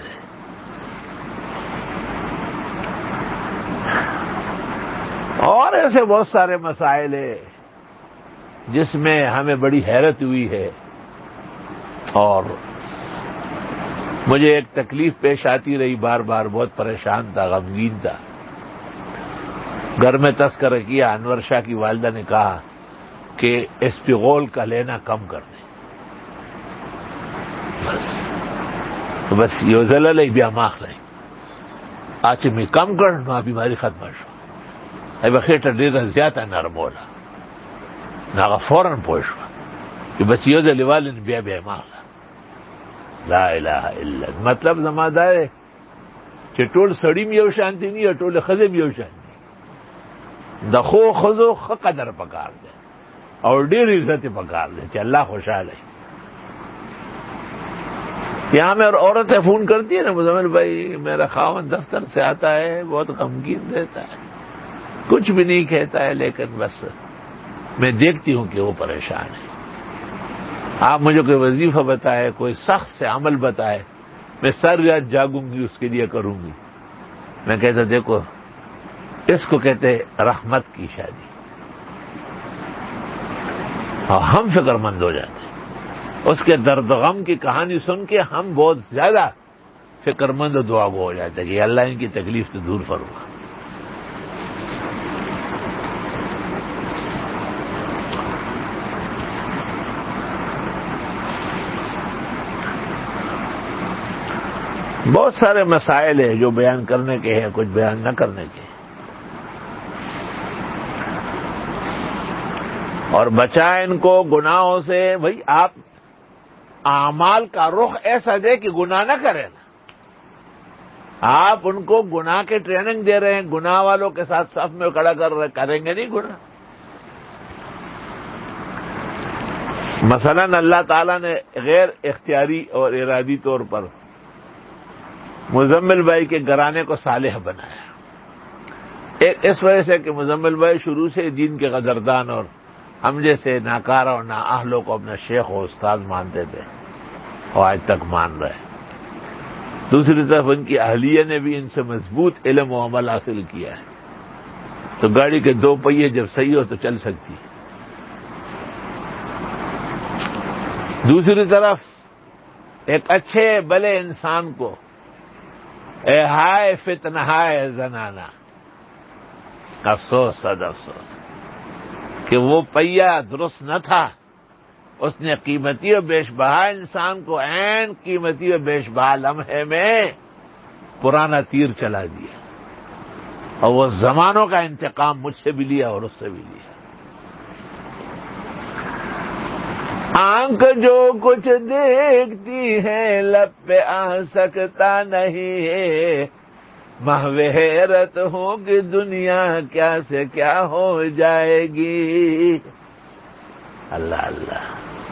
اور ایسے بہت سارے مسائل ہیں جس میں ہمیں بڑی حیرت ہوئی ہے، اور مجھے ایک تکلیف پیش آتی رہی، بار بار بہت پریشان تھا، غمگین تھا. گھر میں تذکرہ کیا، انور شاہ کی والدہ نے کہا کہ اسپغول کا لینا کم کر دیں. بس تو بس یہ زلل بیا ماخ رہی آج میں کم کرنا بیماری ختم شو ای بخیٹه ډیره زیاته نرموله ناغه فوراً پوه شو کہ بس یو ځلې والن بیا بیا ماخله. لا اله الا الله. مطلب زما دا دی چې ټول سړی یو شان دي نه، ټول ښځې یو شان دي. د خو ښځو ښه قدر پکار دی اور ډیر عزت پکار دی چې الله خوشاله. یہاں میں عورتیں فون کرتی ہیں نا، مزمل بھائی میرا خاوند دفتر سے آتا ہے، بہت غمگین رہتا ہے، کچھ بھی نہیں کہتا ہے، لیکن بس میں دیکھتی ہوں کہ وہ پریشان ہے. آپ مجھے کوئی وظیفہ بتائے، کوئی سخت سے عمل بتائے، میں ساری رات جاگوں گی، اس کے لیے کروں گی. میں کہتا دیکھو اس کو کہتے رحمت کی شادی، اور ہم فکر مند ہو جاتے ہیں. اس کے درد غم کی کہانی سن کے ہم بہت زیادہ فکر مند و دعا گو ہو جاتے ہیں کہ اللہ ان کی تکلیف تو دور فرما. بہت سارے مسائل ہیں جو بیان کرنے کے ہیں، کچھ بیان نہ کرنے کے. اور بچائیں ان کو گناہوں سے. بھائی آپ اعمال کا رخ ایسا دے کہ گناہ نہ کریں نا. آپ ان کو گناہ کے ٹریننگ دے رہے ہیں، گناہ والوں کے ساتھ صف میں کھڑا کر رہے، کریں گے نہیں گناہ. مثلا اللہ تعالیٰ نے غیر اختیاری اور ارادی طور پر مزمل بھائی کے گھرانے کو صالح بنایا. ایک اس وجہ سے کہ مزمل بھائی شروع سے دین کے قدردان اور ہم جیسے ناکارہ اور نااہلوں کو اپنا شیخ و استاد مانتے تھے اور آج تک مان رہے. دوسری طرف ان کی اہلیہ نے بھی ان سے مضبوط علم و عمل حاصل کیا ہے، تو گاڑی کے دو پہیے جب صحیح ہو تو چل سکتی. دوسری طرف ایک اچھے بھلے انسان کو اے ہائے فتنہ ہائے زنانہ، افسوس صد افسوس کہ وہ پہیا درست نہ تھا. اس نے قیمتی و بیش بہا انسان کو عین قیمتی و بیش بہا لمحے میں پرانا تیر چلا دیا، اور وہ زمانوں کا انتقام مجھ سے بھی لیا اور اس سے بھی لیا. آنکھ جو کچھ دیکھتی ہے لب پہ آ سکتا نہیں ہے، محو حیرت ہوں کہ دنیا کیا سے کیا ہو جائے گی. اللہ اللہ.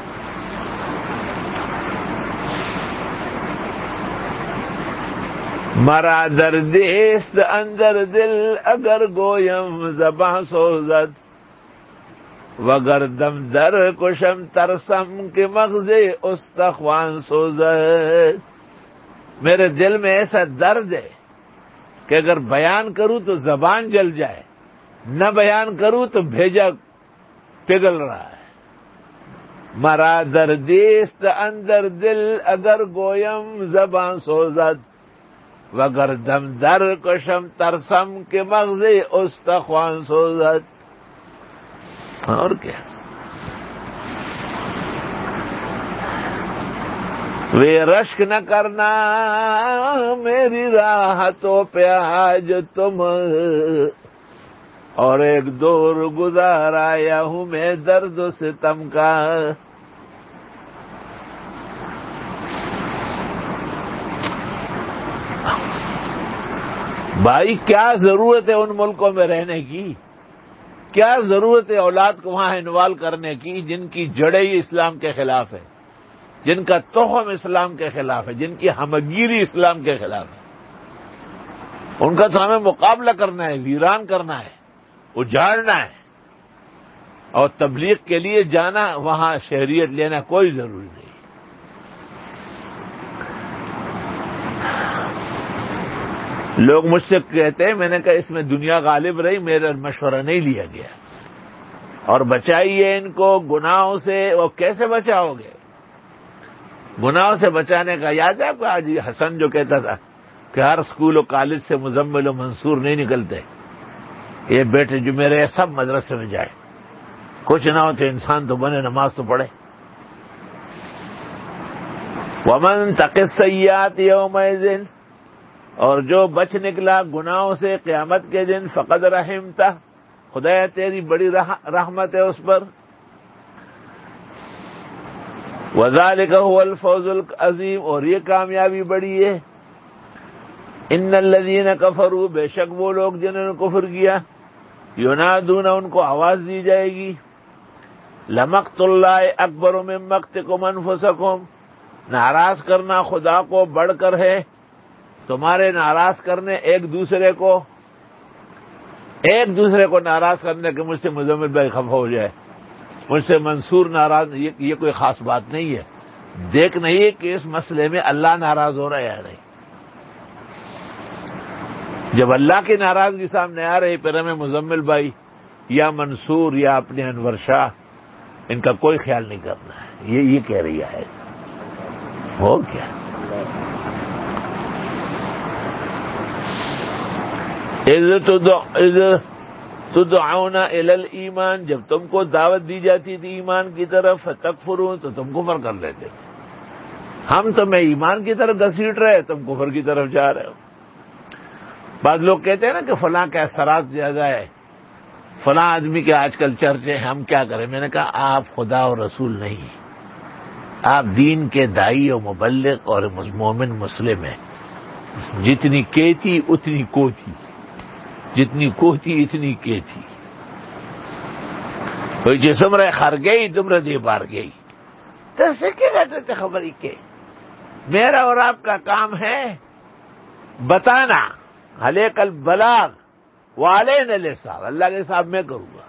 مرا دردیست اندر دل اگر گویم زباں سوزد، وگر دم در کشم ترسم کہ مغز استخوان سوزد. میرے دل میں ایسا درد ہے کہ اگر بیان کروں تو زبان جل جائے، نہ بیان کروں تو بھیجا پگھل رہا ہے. مرا دردیست اندر دل اگر گویم زبان سوزد، وگر دم در کشم ترسم کہ مغز استخوان سوزد. اور کیا. وے رشک نہ کرنا میری راحتوں پہ آج تم، اور ایک دور گزار آیا ہوں میں درد و ستم کا. بھائی کیا ضرورت ہے ان ملکوں میں رہنے کی؟ کیا ضرورت ہے اولاد کو وہاں انوالو کرنے کی جن کی جڑیں ہی اسلام کے خلاف ہے، جن کا تخم اسلام کے خلاف ہے، جن کی ہمگیری اسلام کے خلاف ہے؟ ان کا تو ہمیں مقابلہ کرنا ہے، ویران کرنا ہے، اجاڑنا ہے. اور تبلیغ کے لیے جانا، وہاں شہریت لینا کوئی ضروری نہیں. لوگ مجھ سے کہتے ہیں، میں نے کہا اس میں دنیا غالب رہی، میرا مشورہ نہیں لیا گیا. اور بچائیے ان کو گناہوں سے. وہ کیسے بچاؤ گے؟ گناہوں سے بچانے کا یاد ہے آپ کو آج حسن جو کہتا تھا کہ ہر اسکول و کالج سے مزمل و منصور نہیں نکلتے، یہ بیٹے جو میرے سب مدرسے میں جائے، کچھ نہ ہو تو انسان تو بنے، نماز تو پڑھے. ومن تق السیئات یومئذ، اور جو بچ نکلا گناہوں سے قیامت کے دن، فقد رحمتہ، خدایا تیری بڑی رحمت ہے اس پر. وذالک هو الفوز العظیم، اور یہ کامیابی بڑی ہے. ان الذین کفروا، بے شک وہ لوگ جنہوں نے کفر کیا، ینادون، ان کو آواز دی جائے گی، لمقت اللہ اکبر من مقتکم انفسکم، ناراض کرنا خدا کو بڑھ کر ہے تمہارے ناراض کرنے ایک دوسرے کو. ایک دوسرے کو ناراض کرنے کے مجھ سے مزمل بھائی خفا ہو جائے، مجھ سے منصور ناراض، یہ, یہ کوئی خاص بات نہیں ہے. دیکھ نہیں کہ اس مسئلے میں اللہ ناراض ہو رہا ہے یا نہیں. جب اللہ کی ناراضگی سامنے آ رہی، پھر ہمیں مزمل بھائی یا منصور یا اپنے انور شاہ ان کا کوئی خیال نہیں کرنا ہے. یہ یہ کہہ رہی ہے ہو کیا. اذ تدعون الی الایمان، جب تم کو دعوت دی جاتی تھی ایمان کی طرف، فتکفرون، تو تم کفر کر لیتے. ہم تمہیں ایمان کی طرف گھسیٹ رہے، تم کفر کی طرف جا رہے ہو. بعض لوگ کہتے ہیں نا کہ فلاں کا اثرات زیادہ ہے، فلاں آدمی کے آج کل چرچے ہیں، ہم کیا کریں؟ میں نے کہا آپ خدا اور رسول نہیں، آپ دین کے داعی و مبلغ اور مومن مسلم ہیں. جتنی کیتی اتنی کوتی، جتنی کوتی اتنی کیتی. کوئی جسم رہے خر گئی تم ردی بار گئی تو سے کیا کہتے تھے خبر ہی کے. میرا اور آپ کا کام ہے بتانا، علیک البلاغ وعلینا الحساب، اللہ کے حساب میں کروں گا.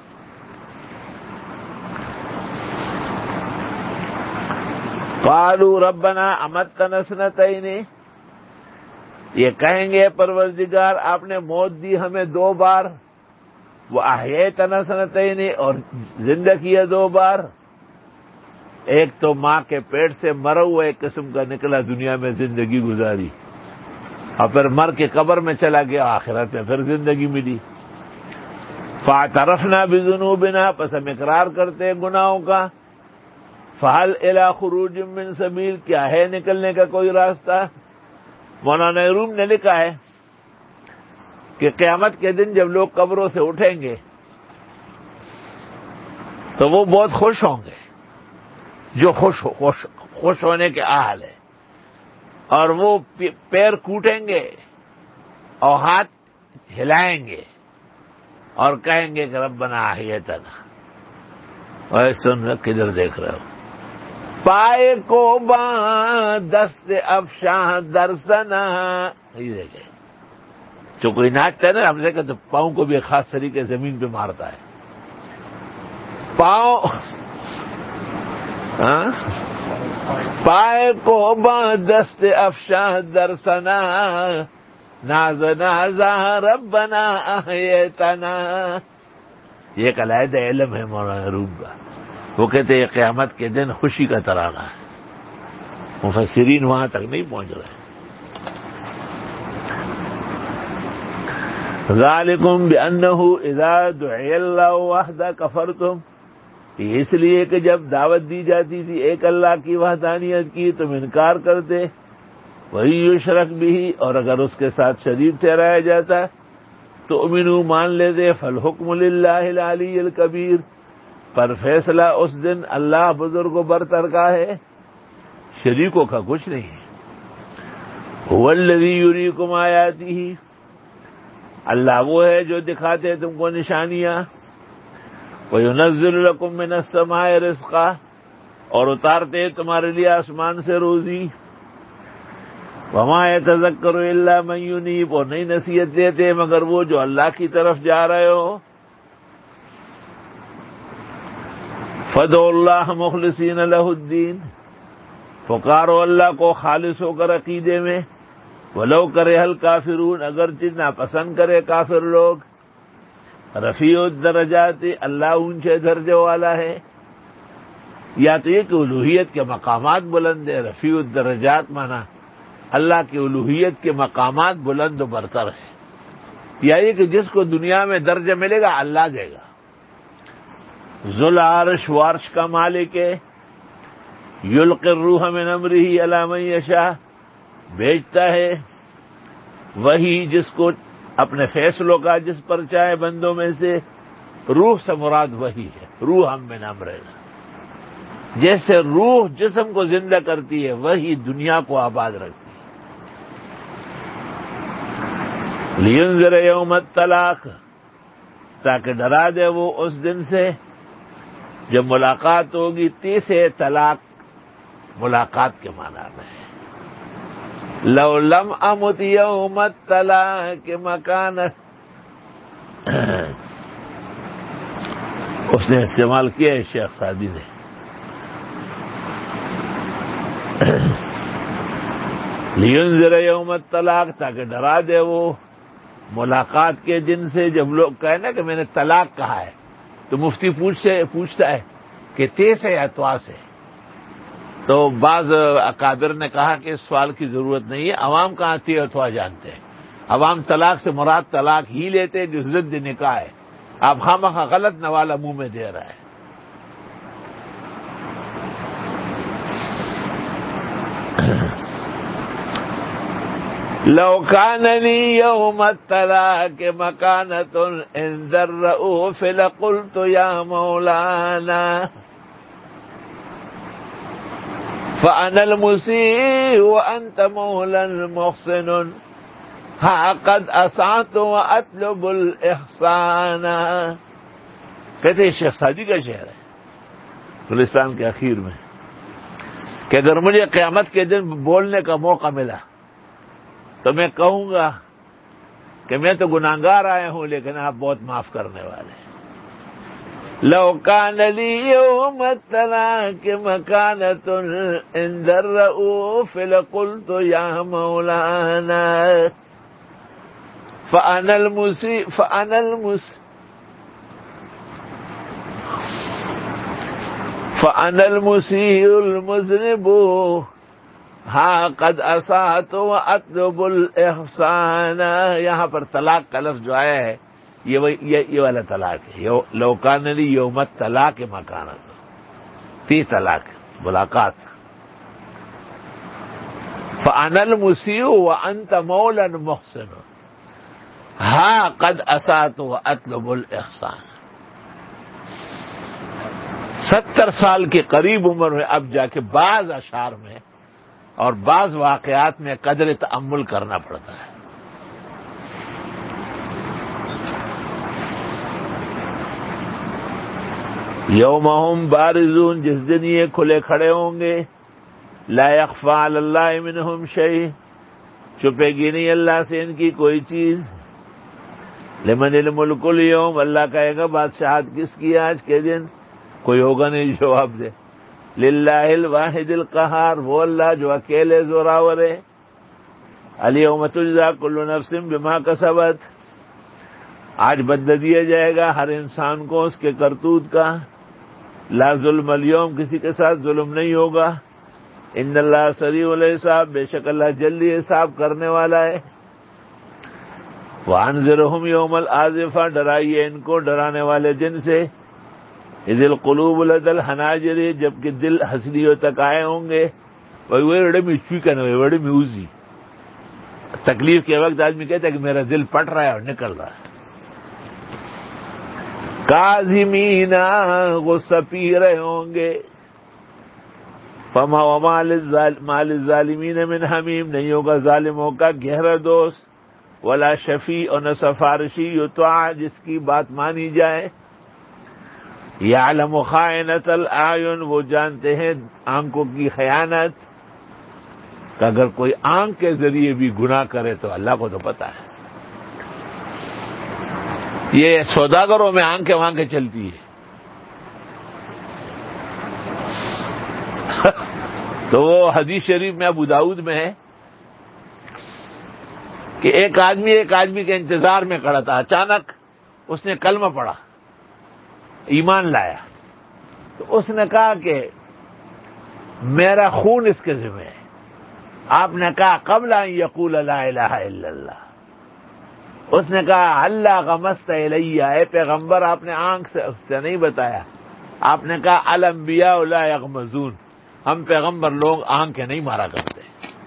قالوا ربنا امتنا اثنتین، یہ کہیں گے پروردگار آپ نے موت دی ہمیں دو بار، وہ احییتنا اثنتین، اور زندہ کیا دو بار. ایک تو ماں کے پیٹ سے مرا ہوا ایک قسم کا نکلا، دنیا میں زندگی گزاری، اور پھر مر کے قبر میں چلا گیا، آخرت میں پھر زندگی ملی. فاعترفنا بذنوبنا، پس ہم اقرار کرتے ہیں گناہوں کا. فہل الی خروج من سبیل، کیا ہے نکلنے کا کوئی راستہ؟ مولانا روم نے لکھا ہے کہ قیامت کے دن جب لوگ قبروں سے اٹھیں گے تو وہ بہت خوش ہوں گے، جو خوش خوش خوش ہونے کے اہل ہے، اور وہ پیر کوٹیں گے اور ہاتھ ہلائیں گے اور کہیں گے کہ ربنا احییتنا. اور سن رہے کدھر دیکھ رہے ہو؟ پائے کو باں دست افشاں درسنا. یہ دیکھیں جو کوئی ناچتا ہے نا ہم سے کہ تو پاؤں کو بھی ایک خاص طریقے سے زمین پہ مارتا ہے. پاؤں پائے کو باں دست افشاں درسنا، ناز نازا ربنا احییتنا. یہ ایک علیحدہ علم ہے مولانا روم کا. وہ کہتے ہیں قیامت کے دن خوشی کا ترانہ ہے. مفسرین وہاں تک نہیں پہنچ رہے. ذالکم بانہ اذا دعی اللہ وحدہ کفرتم، اس لیے کہ جب دعوت دی جاتی تھی ایک اللہ کی وحدانیت کی تم انکار کرتے. وہی یشرک بھی، اور اگر اس کے ساتھ شریک ٹھہرایا جاتا تؤمنوا مان لیتے فالحکم للہ العلی الکبیر، پر فیصلہ اس دن اللہ بزرگ و برتر کا ہے، شریکوں کا کچھ نہیں ہے۔ هو الذی یریکم آیاتہ، اللہ وہ ہے جو دکھاتے تم کو نشانیاں، وَيُنَزِّلُ لَكُم مِّنَ السَّمَاءِ رِزْقًا، اور اتارتے تمہارے لیے آسمان سے روزی، وَمَا يَتَذَكَّرُ إِلَّا مَن يُنِيبُ، اور نہیں نصیحت دیتے مگر وہ جو اللہ کی طرف جا رہے ہو۔ فَادْعُوا اللَّهَ مُخْلِصِينَ لَهُ الدِّينَ، پکارو اللہ کو خالص ہو کر عقیدے میں، وَلَوْ كَرِهَ الْكَافِرُونَ، اگرچہ ناپسند کرے کافر لوگ۔ رفیع الدرجات، اللہ اونچے درجے والا ہے، یا تو یہ کہ الوہیت کے مقامات بلند ہے، رفیع الدرجات مانا اللہ کی الوہیت کے مقامات بلند و برتر ہے، یا یہ کہ جس کو دنیا میں درجہ ملے گا اللہ دے گا۔ ذو العرش، وارش کا مالک ہے، یلقی الروح من امرہ علی من یشاء، بھیجتا ہے وہی جس کو اپنے فیصلوں کا جس پر چاہے بندوں میں سے، روح سے مراد وہی ہے، روح ہم من امرنا، جیسے روح جسم کو زندہ کرتی ہے وہی دنیا کو آباد رکھتی ہے۔ لینذر یوم الطلاق، تاکہ ڈرا دے وہ اس دن سے جب ملاقات ہوگی، تیسرے طلاق ملاقات کے معنی میں ہے۔ لو لم امت یوم الطلاق مکانت، اس نے استعمال کیا ہے شیخ سعدی نے، لینذر یوم الطلاق، تاکہ ڈرا دے وہ ملاقات کے دن سے۔ جب لوگ کہیں نا کہ میں نے طلاق کہا ہے تو مفتی پوچھتے پوچھتا ہے کہ تے سے یا توا سے، تو بعض اکابر نے کہا کہ اس سوال کی ضرورت نہیں ہے، عوام کہاں تے اتوا جانتے ہیں، عوام طلاق سے مراد طلاق ہی لیتے جو ضد نکاح ہے، آپ خامخواہ غلط نوالا منہ میں دے رہا ہے۔ لو کان لی یوم الطلاق مکانۃ عند الرؤوف لقلت یا مولانا فانا المسیء وانت مولا محسن ہا قد اسعت واطلب الاحسان۔ کہتے ہیں شیخ سعدی کا شعر ہے گلستان کے اخیر میں کہ اگر مجھے قیامت کے دن بولنے کا موقع ملا تو میں کہوں گا کہ میں تو گناہگار آیا ہوں لیکن آپ بہت معاف کرنے والے ہیں۔ لو کان لی یوم الطلاق مکانۃ عند الرؤوف لقلت یا مولانا فانا المسیء فانا المسیء فانا المسیء المذنب ہاں قد اسعت واطلب الاحسان۔ یہاں پر طلاق کا لفظ جو آیا ہے یہ یہ والا طلاق ہے، لو کان لی یوم الطلاق مکانۃ، تی طلاق ملاقات۔ فانا المسیء وانت مولا محسن ہاں قد اسعت واطلب الاحسان۔ ستر سال کے قریب عمر میں اب جا کے بعض اشعار میں اور بعض واقعات میں قدر تأمل کرنا پڑتا ہے۔ یوم ہم بارزون، جس دن یہ کھلے کھڑے ہوں گے، لا یخفی علی اللہ منہم شیء، چھپے گی نہیں اللہ سے ان کی کوئی چیز۔ لمن الملک اليوم، اللہ کہے گا بادشاہت کس کی آج کے دن، کوئی ہوگا نہیں جواب دے۔ للہ الواحد القہار، وہ اللہ جو اکیلے زوراور ہے۔ الیوم تجزی کل نفس بما کسبت، آج بدلہ دیا جائے گا ہر انسان کو اس کے کرتوت کا۔ لا ظلم اليوم، کسی کے ساتھ ظلم نہیں ہوگا۔ ان اللہ سریع الحساب، بے شک اللہ جلدی حساب کرنے والا ہے۔ وانذرہم یوم الآزفہ، ڈرائیے ان کو ڈرانے والے دن سے۔ اذ القلوب لدى الحناجر، جبکہ دل ہنسلیوں تک آئے ہوں گے۔ وڑے میں چیکن وڑے میں اوزی، تکلیف کے وقت آدمی کہتا ہے کہ میرا دل پٹ رہا ہے اور نکل رہا ہے۔ کاظمین غصہ پی رہے ہوں گے. فما وما للظالمین من حمیم نہیں ہوگا ظالموں کا گہرا دوست. ولا شفیع اور نہ سفارشی یطاع جس کی بات مانی جائے. یعلم خائنۃ الاعین وہ جانتے ہیں آنکھوں کی خیانت کہ اگر کوئی آنکھ کے ذریعے بھی گناہ کرے تو اللہ کو تو پتا ہے. یہ سوداگروں میں آنکھیں وانکھیں چلتی ہے. تو وہ حدیث شریف میں ابو داؤد میں ہے کہ ایک آدمی ایک آدمی کے انتظار میں کھڑا تھا. اچانک اس نے کلمہ پڑھا, ایمان لایا. تو اس نے کہا کہ میرا خون اس کے ذمہ ہے. آپ نے کہا قبل ان یقول لا الہ الا اللہ. اس نے کہا اللہ غمست الیہ, اے پیغمبر آپ نے آنکھ سے, سے نہیں بتایا. آپ نے کہا الانبیاء لا یغمزون, ہم پیغمبر لوگ آنکھیں نہیں مارا کرتے.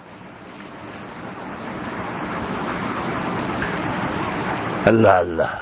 اللہ اللہ.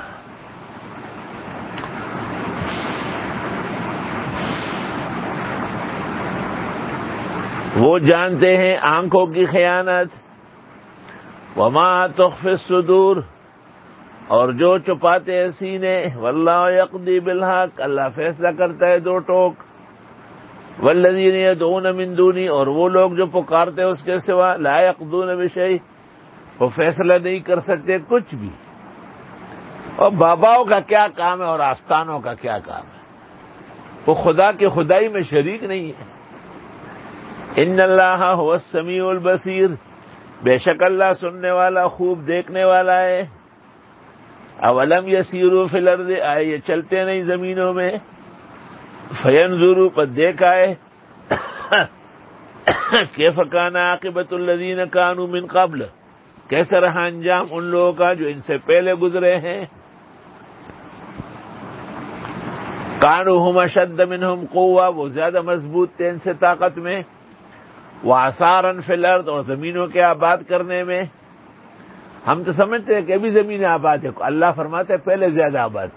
وہ جانتے ہیں آنکھوں کی خیانت. وما تخفی الصدور اور جو چھپاتے ہیں سینے. واللہ یقضی بالحق اللہ فیصلہ کرتا ہے دو ٹوک. والذین یدعون من دونی اور وہ لوگ جو پکارتے ہیں اس کے سوا. لا یقضون بشیء وہ فیصلہ نہیں کر سکتے کچھ بھی. اور باباؤں کا کیا کام ہے اور آستانوں کا کیا کام ہے, وہ خدا کی خدائی میں شریک نہیں ہے. ان اللہ هو السمیع البصیر بے شک اللہ سننے والا خوب دیکھنے والا ہے. اولم یسیروا فی الارض آئے یہ چلتے نہیں زمینوں میں. فینظروا پر دیکھا ہے کیف کان عاقبۃ الذین کانوا من قبل کیسا رہا انجام ان لوگوں کا جو ان سے پہلے گزرے ہیں. کانوا هم اشد منهم قوہ وہ زیادہ مضبوط تھے ان سے طاقت میں. وآثارا فی الارض اور زمینوں کے آباد کرنے میں. ہم تو سمجھتے ہیں کہ ابھی زمین آباد ہے, اللہ فرماتے ہیں پہلے زیادہ آباد.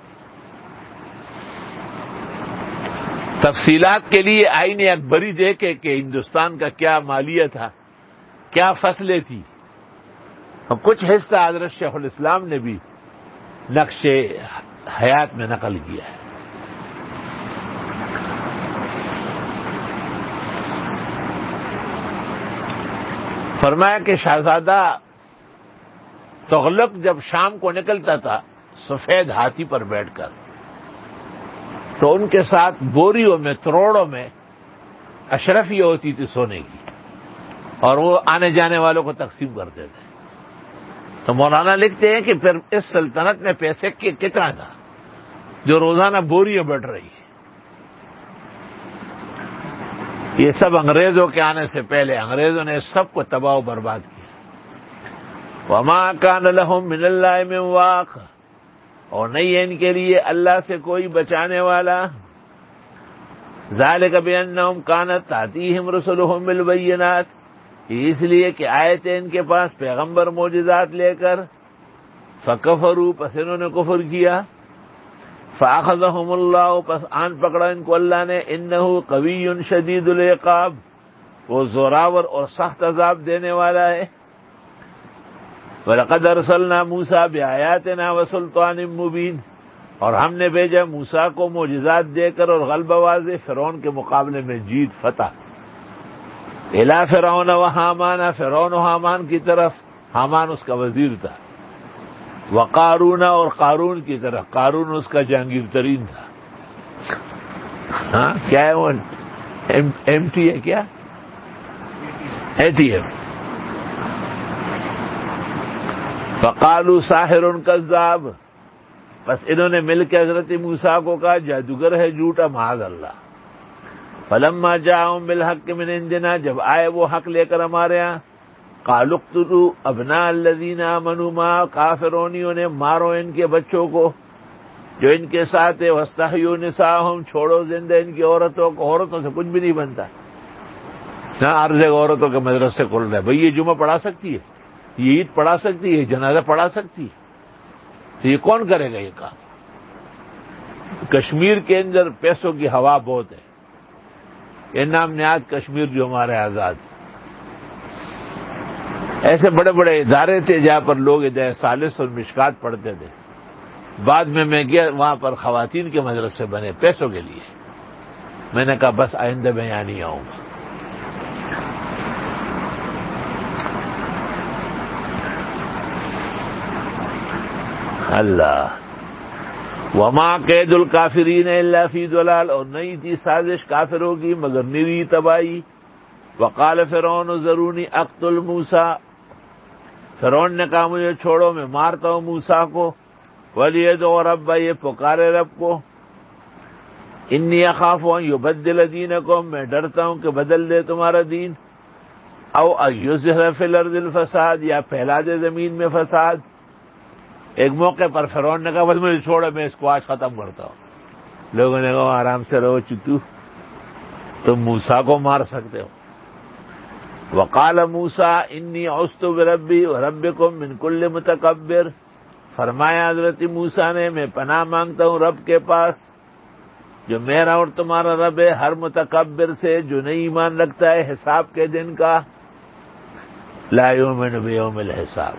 تفصیلات کے لیے آئین اکبری دیکھے کہ ہندوستان کا کیا مالیہ تھا, کیا فصلیں تھی. اور کچھ حصہ حضرت شیخ الاسلام نے بھی نقش حیات میں نقل کیا ہے. فرمایا کہ شہزادہ تغلق جب شام کو نکلتا تھا سفید ہاتھی پر بیٹھ کر, تو ان کے ساتھ بوریوں میں تروڑوں میں اشرفیہ ہوتی تھی سونے کی, اور وہ آنے جانے والوں کو تقسیم کرتے تھے. تو مولانا لکھتے ہیں کہ پھر اس سلطنت میں پیسے کتنا تھا جو روزانہ بوریاں بڑھ رہی ہے. یہ سب انگریزوں کے آنے سے پہلے انگریزوں نے سب کو تباہ و برباد کیا. وما کان لهم من اللہ من واق اور نہیں ہے ان کے لیے اللہ سے کوئی بچانے والا. ذالک بانہم کانت تاتیہم رسلہم بالبینات اس لیے کہ آئے تھے ان کے پاس پیغمبر معجزات لے کر. فکفروا پس انہوں نے کفر کیا. فاخذہم اللہ پس آن پکڑا ان کو اللہ نے. انہ قوی شدید العقاب وہ زوراور اور سخت عذاب دینے والا ہے. وَلَقَدْ أَرْسَلْنَا مُوسَىٰ بِآيَاتِنَا وَسُلْطَانٍ مُّبِينٍ اور ہم نے بھیجا موسیٰ کو معجزات دے کر اور غلبہ واضح فرعون کے مقابلے میں جیت فتح. اِلَىٰ فِرْعَوْنَ وَحَامَانَ فرعون و حامان کی طرف, حامان اس کا وزیر تھا. وقارون اور قارون کی طرف, قارون اس کا جہانگیر ترین تھا. ہاں کیا ہے وہ ایم ٹی ہے کیا اے ٹی ایم. فقالوا ساحر کذاب بس انہوں نے مل کے حضرت موسیٰ کو کہا جادوگر ہے جھوٹا معاذ اللہ. فلما جاءهم بالحق من عندنا جب آئے وہ حق لے کر ہمارے ہاں. قالوا اقتلوا ابناء الذين آمنوا معه کافرونیوں نے مارو ان کے بچوں کو جو ان کے ساتھ ہے. واستحيوا نساءهم چھوڑو زندہ ان کی عورتوں کو. عورتوں سے کچھ بھی نہیں بنتا نہ ہر جگہ عورتوں کے مدرسے کھل رہے. بھئی یہ جمعہ پڑھا سکتی ہے, یہ عید پڑھا سکتی ہے, جنازہ پڑھا سکتی ہے, تو یہ کون کرے گا یہ کام؟ کشمیر کے اندر پیسوں کی ہوا بہت ہے. یہ نام نہاد کشمیر جو ہمارے آزاد، ایسے بڑے بڑے ادارے تھے جہاں پر لوگ ہدایت ثالث اور مشکات پڑھتے تھے. بعد میں میں گیا وہاں پر خواتین کے مدرسے بنے پیسوں کے لیے. میں نے کہا بس آئندہ میں یہاں نہیں آؤں گا. اللہ وما قید الکافرین الا فی ضلال، اور نہیں تھی سازش کافروں کی مگر نری تباہی. وقال فرعون ذرونی اقتل موسیٰ، فرعون نے کہا مجھے چھوڑو میں مارتا ہوں موسیٰ کو. ولیدعو ربہ، یہ پکارے رب کو. انی اخاف ان یبدل دینکم، میں ڈرتا ہوں کہ بدل دے تمہارا دین. او ان یظہر فی الارض الفساد، یا پھیلا دے زمین میں فساد. ایک موقع پر فرعون نے کہا بس مجھے چھوڑو میں اس کو آج ختم کرتا ہوں. لوگوں نے کہا آرام سے رہو چتو، تم موسیٰ کو مار سکتے ہو. وقال موسیٰ انی عذت بربی وربکم من کل متکبر، فرمایا حضرت موسیٰ نے میں پناہ مانگتا ہوں رب کے پاس جو میرا اور تمہارا رب ہے، ہر متکبر سے جو نہیں ایمان رکھتا ہے حساب کے دن کا. لا یؤمن بیوم الحساب.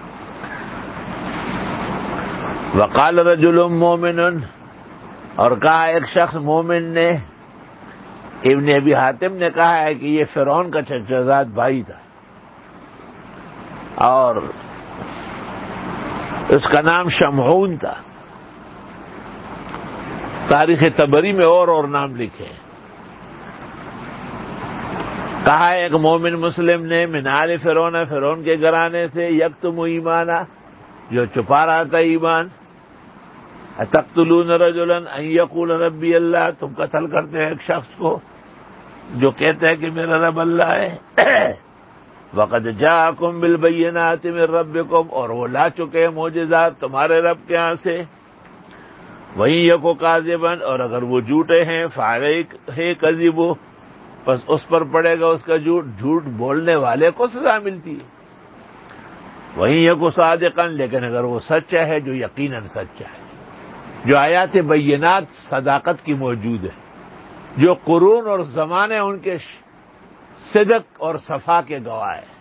وقال رجل مومن، اور کہا ایک شخص مومن نے. ابن ابی حاتم نے کہا ہے کہ یہ فرعون کا چچا بھائی تھا اور اس کا نام شمعون تھا. تاریخ طبری میں اور اور نام لکھے. کہا ایک مومن مسلم نے من آل فرعون، فرعون کے گھرانے سے، یکتم ایمانا، جو چھپا رہا تھا ایمان. اتقتلون رجلا ان یقول ربی اللہ، تم قتل کرتے ہیں ایک شخص کو جو کہتا ہے کہ میرا رب اللہ ہے. وقد جاءکم بالبینات من ربکم، اور وہ لا چکے معجزات تمہارے رب کے ہاں سے. وہیں یکو کاذبا، اور اگر وہ جھوٹے ہیں فعلیہ کذب، بس اس پر پڑے گا اس کا جھوٹ. جھوٹ بولنے والے کو سزا ملتی ہے. وہیں یکو صادقا، لیکن اگر وہ سچا ہے جو یقیناً سچا ہے، جو آیات بینات صداقت کی موجود ہے، جو قرون اور زمانے ان کے صدق اور صفا کے گواہ ہے.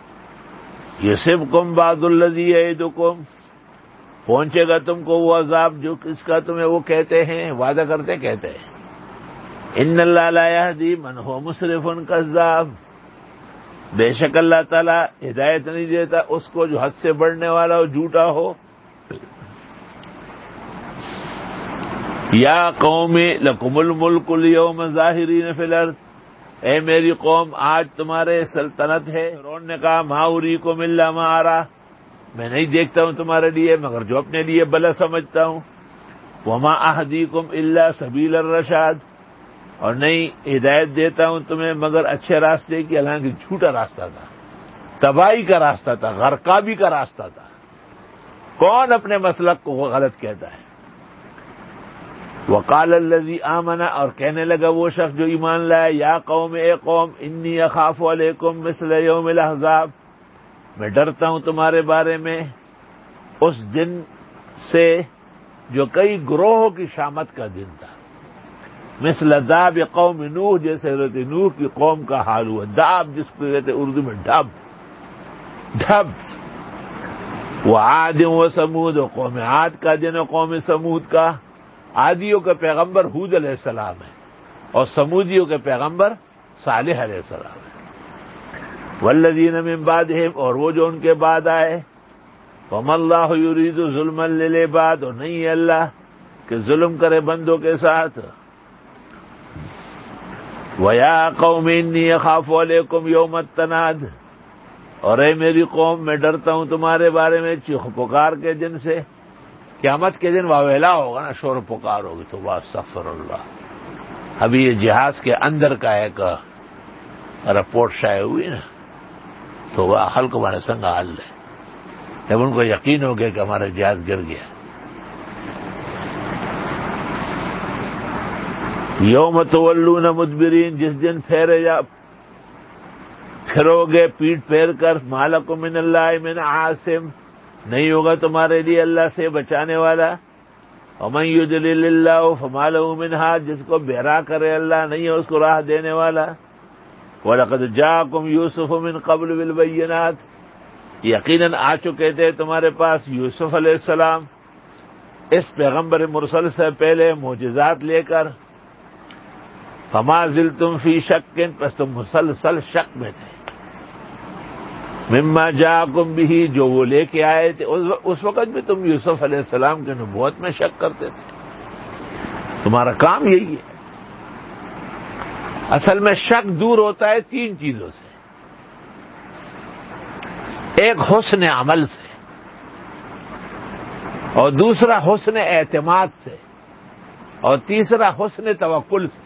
یصبکم بعض الذی یعدکم، پہنچے گا تم کو وہ عذاب جو کس کا تمہیں وہ کہتے ہیں، وعدہ کرتے کہتے ہیں. ان اللہ لا یہدی من هو مسرف کذاب، بے شک اللہ تعالیٰ ہدایت نہیں دیتا اس کو جو حد سے بڑھنے والا ہو، جھوٹا ہو. یا قوم لکم الملک اليوم ظاہرین فی الارض، اے میری قوم آج تمہارے سلطنت ہے. فرعون نے کہا ما اریکم الا ما ارا، میں نہیں دیکھتا ہوں تمہارے لیے مگر جو اپنے لیے بھلا سمجھتا ہوں. وما اہدیکم الا سبیل الرشاد، اور نہیں ہدایت دیتا ہوں تمہیں مگر اچھے راستے کی، حالانکہ جھوٹا راستہ تھا، تباہی کا راستہ تھا، غرقابی کا راستہ تھا. کون اپنے مسلک کو غلط کہتا ہے؟ وقال الذی آمن، اور کہنے لگا وہ شخص جو ایمان لایا، یا قوم، اے قوم، انی اخاف علیکم مثل یوم الاحزاب، میں ڈرتا ہوں تمہارے بارے میں اس دن سے جو کئی گروہوں کی شامت کا دن تھا. مثل داب قوم نوح، جیسے حضرت نوح کی قوم کا حال ہوا. داب جس کو کہتے اردو میں ڈھب ڈھب. وعاد و سمود، و قوم عاد کا دن و قوم سمود کا. عادیوں کے پیغمبر ہود علیہ السلام ہے اور سمودیوں کے پیغمبر صالح علیہ السلام ہے. والذین من بعدہم، اور وہ جو ان کے بعد آئے. وما اللہ یرید ظلما للعباد، اور نہیں ہے اللہ کہ ظلم کرے بندوں کے ساتھ. وَيَا قَوْمِ إِنِّي أَخَافُ عَلَيْكُمْ يَوْمَ التَّنَادِ، اور اے میری قوم میں ڈرتا ہوں تمہارے بارے میں چیخ پکار کے دن سے. قیامت کے دن واویلا ہوگا نا، شور پکار ہوگی. تو استغفر اللہ. ابھی یہ جہاز کے اندر کا ایک رپورٹ شائع ہوئی نا، تو وہ خلق ہمارے سنگ حال ہے جب ان کو یقین ہو گیا کہ ہمارا جہاز گر گیا. یوم تولون مدبرین، جس دن پھیرے جا پھرو گے پیٹ پھیر کر. مالکم من اللہ من عاصم، نہیں ہوگا تمہارے لیے اللہ سے بچانے والا. ومن یضلل اللہ فما له من ہاد، جس کو بہرا کرے اللہ نہیں ہے اس کو راہ دینے والا۔ وَلَقَدْ جَاءَكُمْ يُوسُفُ مِنْ قَبْلُ بِالْبَيِّنَاتِ، یقیناً آ چکے تھے تمہارے پاس یوسف علیہ السلام اس پیغمبر مرسل سے پہلے معجزات لے کر۔ فما زلتم فی شک، پس تم مسلسل شک میں تھے۔ مما جاءکم بہ، جو وہ لے کے آئے تھے، اس وقت بھی تم یوسف علیہ السلام کے نبوت میں شک کرتے تھے۔ تمہارا کام یہی ہے۔ اصل میں شک دور ہوتا ہے تین چیزوں سے، ایک حسن عمل سے، اور دوسرا حسن اعتماد سے، اور تیسرا حسن توکل سے۔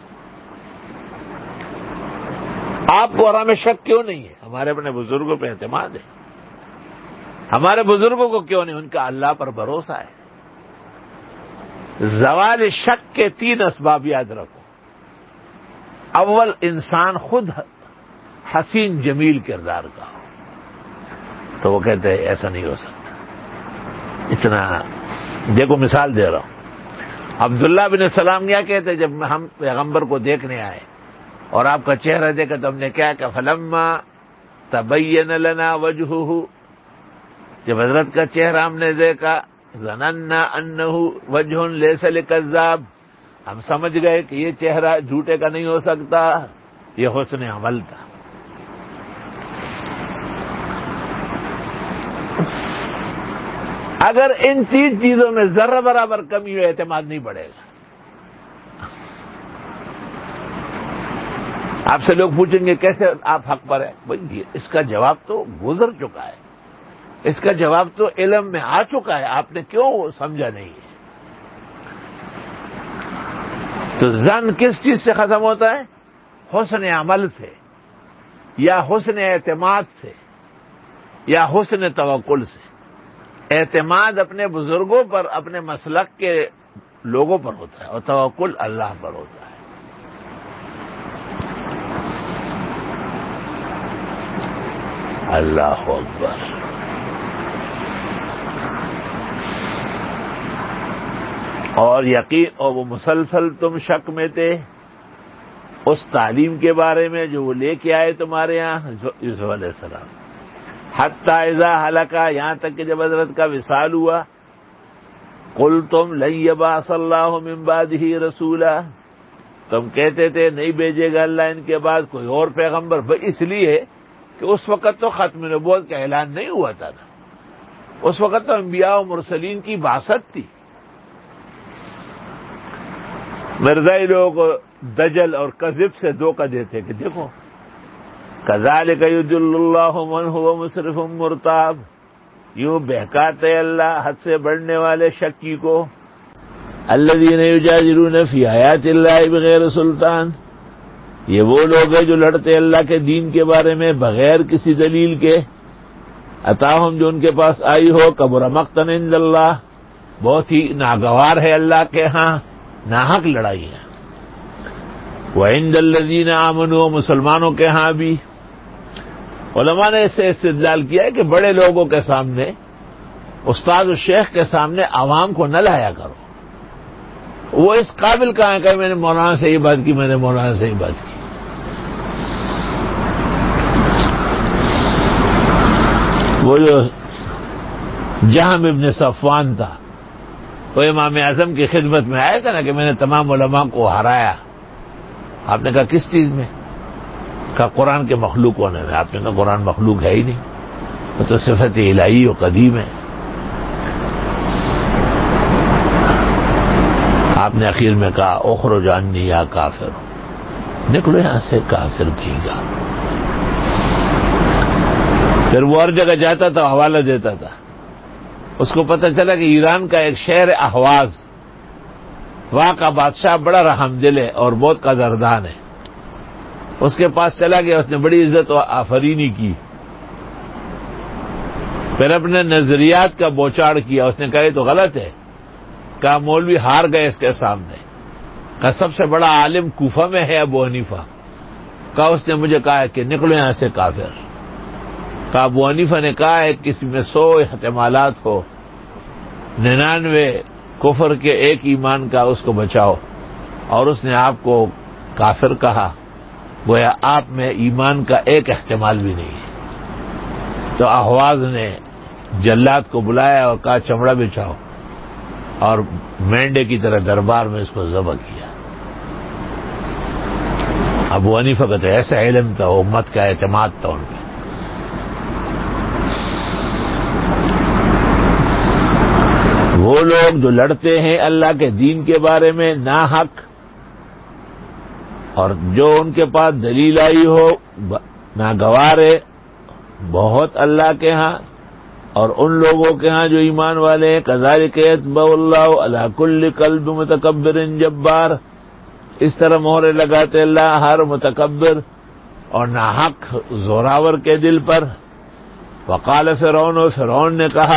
آپ کو اور ہمیں شک کیوں نہیں ہے؟ ہمارے اپنے بزرگوں پہ اعتماد ہے۔ ہمارے بزرگوں کو کیوں نہیں؟ ان کا اللہ پر بھروسہ ہے۔ زوال شک کے تین اسباب یاد رکھو۔ اول، انسان خود حسین جمیل کردار کا ہو، تو وہ کہتے ہیں ایسا نہیں ہو سکتا۔ اتنا دیکھو، مثال دے رہا ہوں۔ عبداللہ بن سلام کیا کہتے، جب ہم پیغمبر کو دیکھنے آئے اور آپ کا چہرہ دیکھا تو ہم نے کیا کہ فلما تبین لنا وجہہ، جب حضرت کا چہرہ ہم نے دیکھا ظننا انہ وجہ لیس لکذاب، ہم سمجھ گئے کہ یہ چہرہ جھوٹے کا نہیں ہو سکتا، یہ حسن عمل تھا۔ اگر ان تین چیزوں میں ذرہ برابر کمی ہو، اعتماد نہیں بڑھے گا۔ آپ سے لوگ پوچھیں گے کیسے آپ حق پر ہیں؟ بھائی اس کا جواب تو گزر چکا ہے، اس کا جواب تو علم میں آ چکا ہے، آپ نے کیوں سمجھا نہیں ہے؟ تو ظن کس چیز سے ختم ہوتا ہے؟ حسن عمل سے، یا حسن اعتماد سے، یا حسن توکل سے۔ اعتماد اپنے بزرگوں پر، اپنے مسلک کے لوگوں پر ہوتا ہے، اور توکل اللہ پر ہوتا ہے۔ اللہ اکبر۔ اور یقین، اور وہ مسلسل تم شک میں تھے اس تعلیم کے بارے میں جو وہ لے کے آئے تمہارے یہاں یوسف علیہ السلام، حتی اذا ہلکا، یہاں تک کہ جب حضرت کا وصال ہوا، قلتم لن یبعث اللہ من بعدہ رسولا، تم کہتے تھے نہیں بھیجے گا اللہ ان کے بعد کوئی اور پیغمبر، بھائی اس لیے کہ اس وقت تو ختم نبوت کا اعلان نہیں ہوا تھا نا، اس وقت تو انبیاء و مرسلین کی بعثت تھی۔ مرزائی لوگ دجل اور کذب سے دھوکہ دیتے کہ دیکھو کذالک یضل اللہ من هو مسرف مرتاب، یوں بہکاتے اللہ حد سے بڑھنے والے شکی کو۔ الذین یجادلون فی آیات اللہ بغیر سلطان، یہ وہ لوگ ہیں جو لڑتے اللہ کے دین کے بارے میں بغیر کسی دلیل کے، اتاہم، جو ان کے پاس آئی ہو، کبر مقتا عند اللہ، بہت ہی ناگوار ہے اللہ کے ہاں ناحق لڑائی ہے۔ وعند الذین آمنوا، مسلمانوں کے ہاں بھی۔ علماء نے اس سے استدلال کیا ہے کہ بڑے لوگوں کے سامنے، استاد و شیخ کے سامنے عوام کو نہ لایا کرو۔ وہ اس قابل کہاں ہے کہ میں نے مولانا سے یہ بات کی، میں نے مولانا سے یہ بات کی۔ وہ جو جہم ابن صفوان تھا، وہ امام اعظم کی خدمت میں آیا تھا نا کہ میں نے تمام علماء کو ہرایا۔ آپ نے کہا کس چیز میں؟ کہا قرآن کے مخلوق ہونے میں۔ آپ نے کہا قرآن مخلوق ہے ہی نہیں، وہ تو صفت الہی و قدیم ہے۔ آپ نے اخیر میں کہا اخرج عنی یا کافر، نکلو یہاں سے کافر کہیں گا۔ پھر وہ ہر جگہ جاتا تھا، حوالہ دیتا تھا۔ اس کو پتہ چلا کہ ایران کا ایک شہر اہواز، وہاں کا بادشاہ بڑا رحم دل ہے اور بہت قدردان ہے۔ اس کے پاس چلا گیا، اس نے بڑی عزت و آفرینی کی، پھر اپنے نظریات کا بوچاڑ کیا۔ اس نے کہا یہ تو غلط ہے، کہا مولوی ہار گئے اس کے سامنے، کہا سب سے بڑا عالم کوفہ میں ہے ابو حنیفہ، کہا اس نے مجھے کہا کہ نکلو یہاں سے کافر۔ کہا ابو حنیفہ نے کہا ہے کسی میں سو احتمالات ہو، ننانوے کفر کے ایک ایمان کا اس کو بچاؤ، اور اس نے آپ کو کافر کہا، گویا آپ میں ایمان کا ایک احتمال بھی نہیں ہے۔ تو احواز نے جلاد کو بلایا اور کہا چمڑا بچھاؤ، اور مینڈے کی طرح دربار میں اس کو ذبح کیا۔ ابو حنیفہ کا تو ایسا علم تھا، امت کا اعتماد تھا ان پہ۔ وہ لوگ جو لڑتے ہیں اللہ کے دین کے بارے میں ناحق، اور جو ان کے پاس دلیل آئی ہو ناگوار ہے، بہت اللہ کے ہاں اور ان لوگوں کے ہاں جو ایمان والے ہیں، کذالک یطبع اللہ علی کل قلب متکبر جبار، اس طرح مہرے لگاتے اللہ ہر متکبر اور ناحق زوراور کے دل پر۔ وقال فرعون، و فرعون نے کہا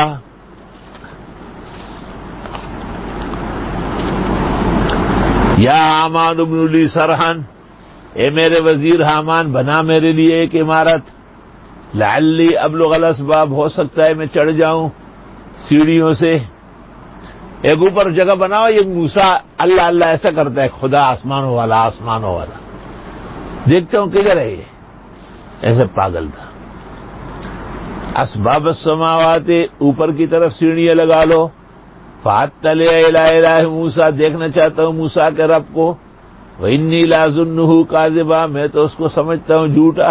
یا حامان ابن لی صرحا، اے میرے وزیر حامان بنا میرے لیے ایک عمارت، لعلی ابلغ الاسباب، ہو سکتا ہے میں چڑھ جاؤں سیڑھیوں سے۔ ایک اوپر جگہ بناؤ، یہ موسیٰ اللہ اللہ ایسا کرتا ہے، خدا آسمانوں والا آسمانوں والا، دیکھتا ہوں کدھر ہے یہ، ایسے پاگل تھا۔ اسباب السماوات، اوپر کی طرف سیڑھیاں لگا لو۔ فاطلع الی الہ موسیٰ، دیکھنا چاہتا ہوں موسیٰ کے رب کو۔ وانی لاظنہ کاذبا، میں تو اس کو سمجھتا ہوں جھوٹا۔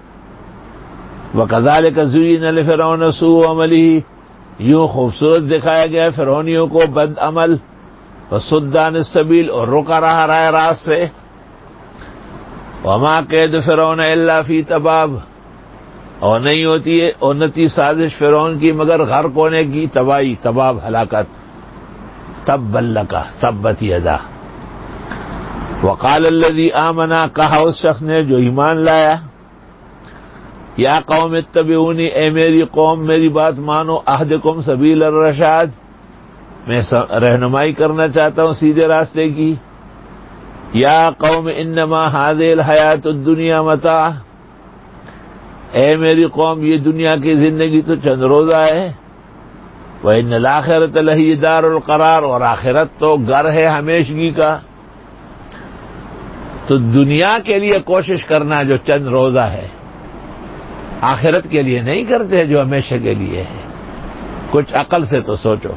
وکذالک زین لفرعون سوء عملہ، یوں خوبصورت دکھایا گیا فرعونیوں کو بد عمل، وصد عن السبیل، اور روکا رہا راہ راست سے۔ وما کید فرعون الا فی تباب، اور نہیں ہوتی ہے اونتی سازش فرعون کی مگر غرق ہونے کی، تباہی، تباب، ہلاکت۔ تبا لک، تبت یدا۔ وقال الذی آمنا، کہا اس شخص نے جو ایمان لایا، یا قوم اتبعونی، اے میری قوم میری بات مانو، اہدکم سبیل الرشاد، میں رہنمائی کرنا چاہتا ہوں سیدھے راستے کی۔ یا قوم انما هذه الحیات الدنیا متاع، اے میری قوم یہ دنیا کی زندگی تو چند روزہ ہے۔ وَإِنَّ الْآخِرَةَ لَهِيَ دَارُ الْقَرَارِ، اور آخرت تو گھر ہے ہمیشگی کا۔ تو دنیا کے لیے کوشش کرنا جو چند روزہ ہے، آخرت کے لیے نہیں کرتے جو ہمیشہ کے لیے ہے۔ کچھ عقل سے تو سوچو۔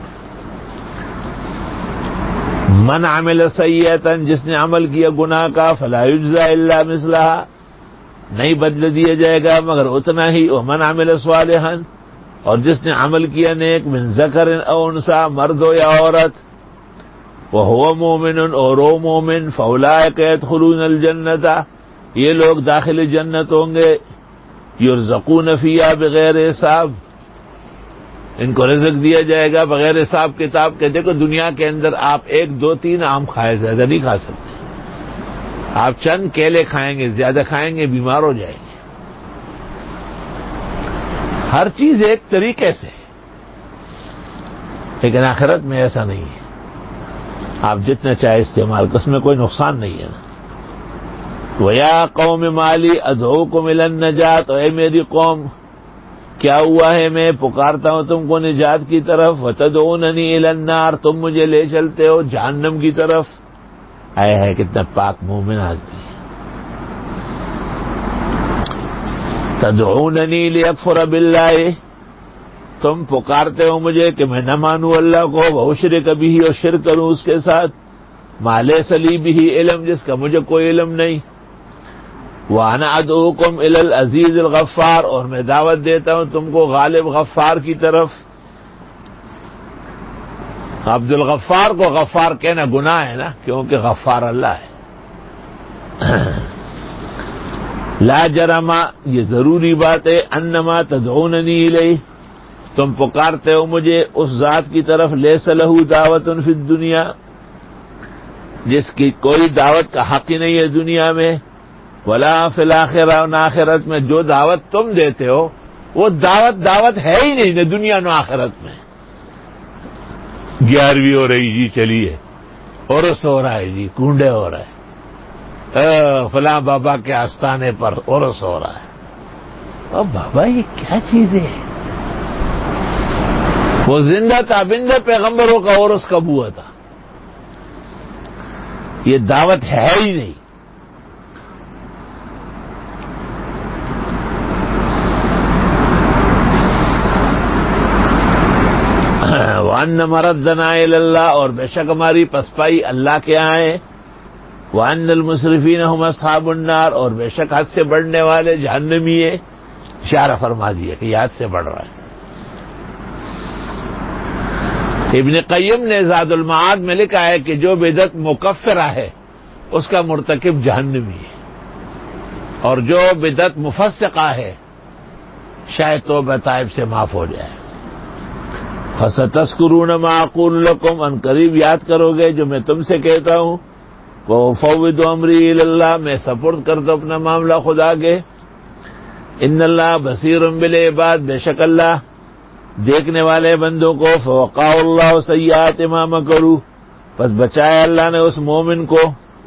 من عمل سیئۃ، جس نے عمل کیا گناہ کا، فلا یجزی الا مثلھا، نہیں بدل دیا جائے گا مگر اتنا ہی۔ ومن عمل صالحا، اور جس نے عمل کیا نیک، من ذکر او انثی، مرد ہو یا عورت، وہو مومن، اور وہ مومن، فاولئک یدخلون الجنۃ، یہ لوگ داخل جنت ہوں گے، یرزقون فیہا بغیر حساب، ان کو رزق دیا جائے گا بغیر حساب کتاب کے۔ دیکھو دنیا کے اندر آپ ایک دو تین آم کھائے، زیادہ نہیں کھا سکتے۔ آپ چند کیلے کھائیں گے، زیادہ کھائیں گے بیمار ہو جائیں گے۔ ہر چیز ایک طریقے سے، لیکن آخرت میں ایسا نہیں ہے، آپ جتنا چاہے استعمال کرو، اس میں کوئی نقصان نہیں ہے نا۔ وَيَا قَوْمِ مَالِي أَدْعُوكُمْ إِلَى النَّجَاةِ، اے میری قوم کیا ہوا ہے میں پکارتا ہوں تم کو نجات کی طرف، وَتَدْعُونَنِي إِلَى النَّارِ، تم مجھے لے چلتے ہو جہنم کی طرف۔ آئے ہے کتنا پاک مومن آدمی ہے۔ تدعوننی لیکفر باللہ، تم پکارتے ہو مجھے کہ میں نہ مانوں اللہ کو، واشرک بہ، اور شرک کروں اس کے ساتھ، ما لیس لی بہ علم، جس کا مجھے کوئی علم نہیں۔ وانا ادعوکم الی العزیز الغفار، اور میں دعوت دیتا ہوں تم کو غالب غفار کی طرف۔ عبد الغفار کو غفار کہنا گناہ ہے نا، کیونکہ غفار اللہ ہے۔ لا جرم، یہ ضروری بات ہے، انما تدعوننی الیہ، تم پکارتے ہو مجھے اس ذات کی طرف، لیس لہ دعوت فی الدنیا، جس کی کوئی دعوت کا حق ہی نہیں ہے دنیا میں، ولا فی الآخرہ، اور آخرت میں جو دعوت تم دیتے ہو وہ دعوت دعوت ہے ہی نہیں، نہ دنیا نہ آخرت میں۔ گیارہویں ہو رہی جی، چلیے عرس ہو رہا ہے جی، کنڈے ہو رہے ہیں، فلاں بابا کے آستانے پر عرس ہو رہا ہے۔ اور بابا یہ کیا چیز ہے؟ وہ زندہ تابندہ پیغمبروں کا عرس کب ہوا تھا؟ یہ دعوت ہے ہی نہیں. وَأَنَّ مَرَدَّنَا إِلَى اللَّهِ، اور بے شک ہماری پسپائی اللہ کے یہاں ہے. وَأَنَّ الْمُسْرِفِينَ هُمْ أَصْحَابُ النَّارِ، اور بے شک حد سے بڑھنے والے جہنمی ہے. اشارہ فرما دیا کہ یہ حد سے بڑھ رہا ہے. ابن قیم نے زاد المعاد میں لکھا ہے کہ جو بدعت مکفرہ ہے اس کا مرتکب جہنمی ہے، اور جو بدعت مفسقہ ہے شاید توبہ طائب سے معاف ہو جائے. فَسَتَذْكُرُونَ مَا أَقُولُ لَكُمْ، ان قریب یاد کرو گے جو میں تم سے کہتا ہوں. وَأُفَوِّضُ أَمْرِي إِلَى اللَّهِ، میں سپرد کرتا ہوں اپنا معاملہ خدا کے. ان اللہ بصیر بالعباد، بے شک اللہ دیکھنے والے بندوں کو. فوقاه اللہ سیئات ما مکروا، پس بچایا اللہ نے اس مومن کو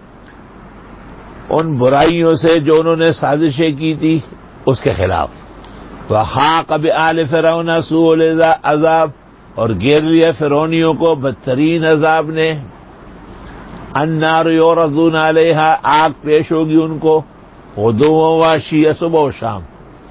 ان برائیوں سے جو انہوں نے سازشیں کی تھی اس کے خلاف. وحاق بآل فرعون سوء العذاب، اور گھیر لیا فرعونیوں کو بدترین عذاب نے. النار یعرضون علیہا، آگ پیش ہوگی ان کو. غدوا وعشیا، صبح و شام.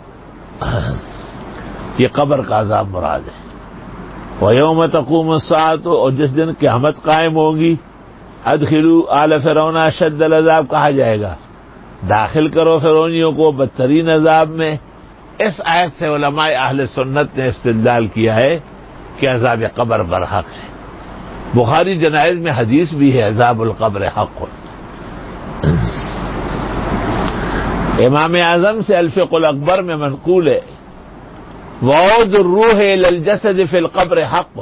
یہ قبر کا عذاب مراد ہے. وَيَوْمَ تَقُومُ السَّاعَةُ، اور جس دن قیامت قائم ہوگی. ادخلوا آل فرعون اشد العذاب، کہا جائے گا داخل کرو فرعونیوں کو بدترین عذاب میں. اس آیت سے علماء اہل سنت نے استدلال کیا ہے کہ عذاب قبر برحق ہے. بخاری جنائز میں حدیث بھی ہے عذاب القبر حق. امام اعظم سے الفقہ الاکبر میں منقول ہے وعود الروح الى الجسد فی القبر حق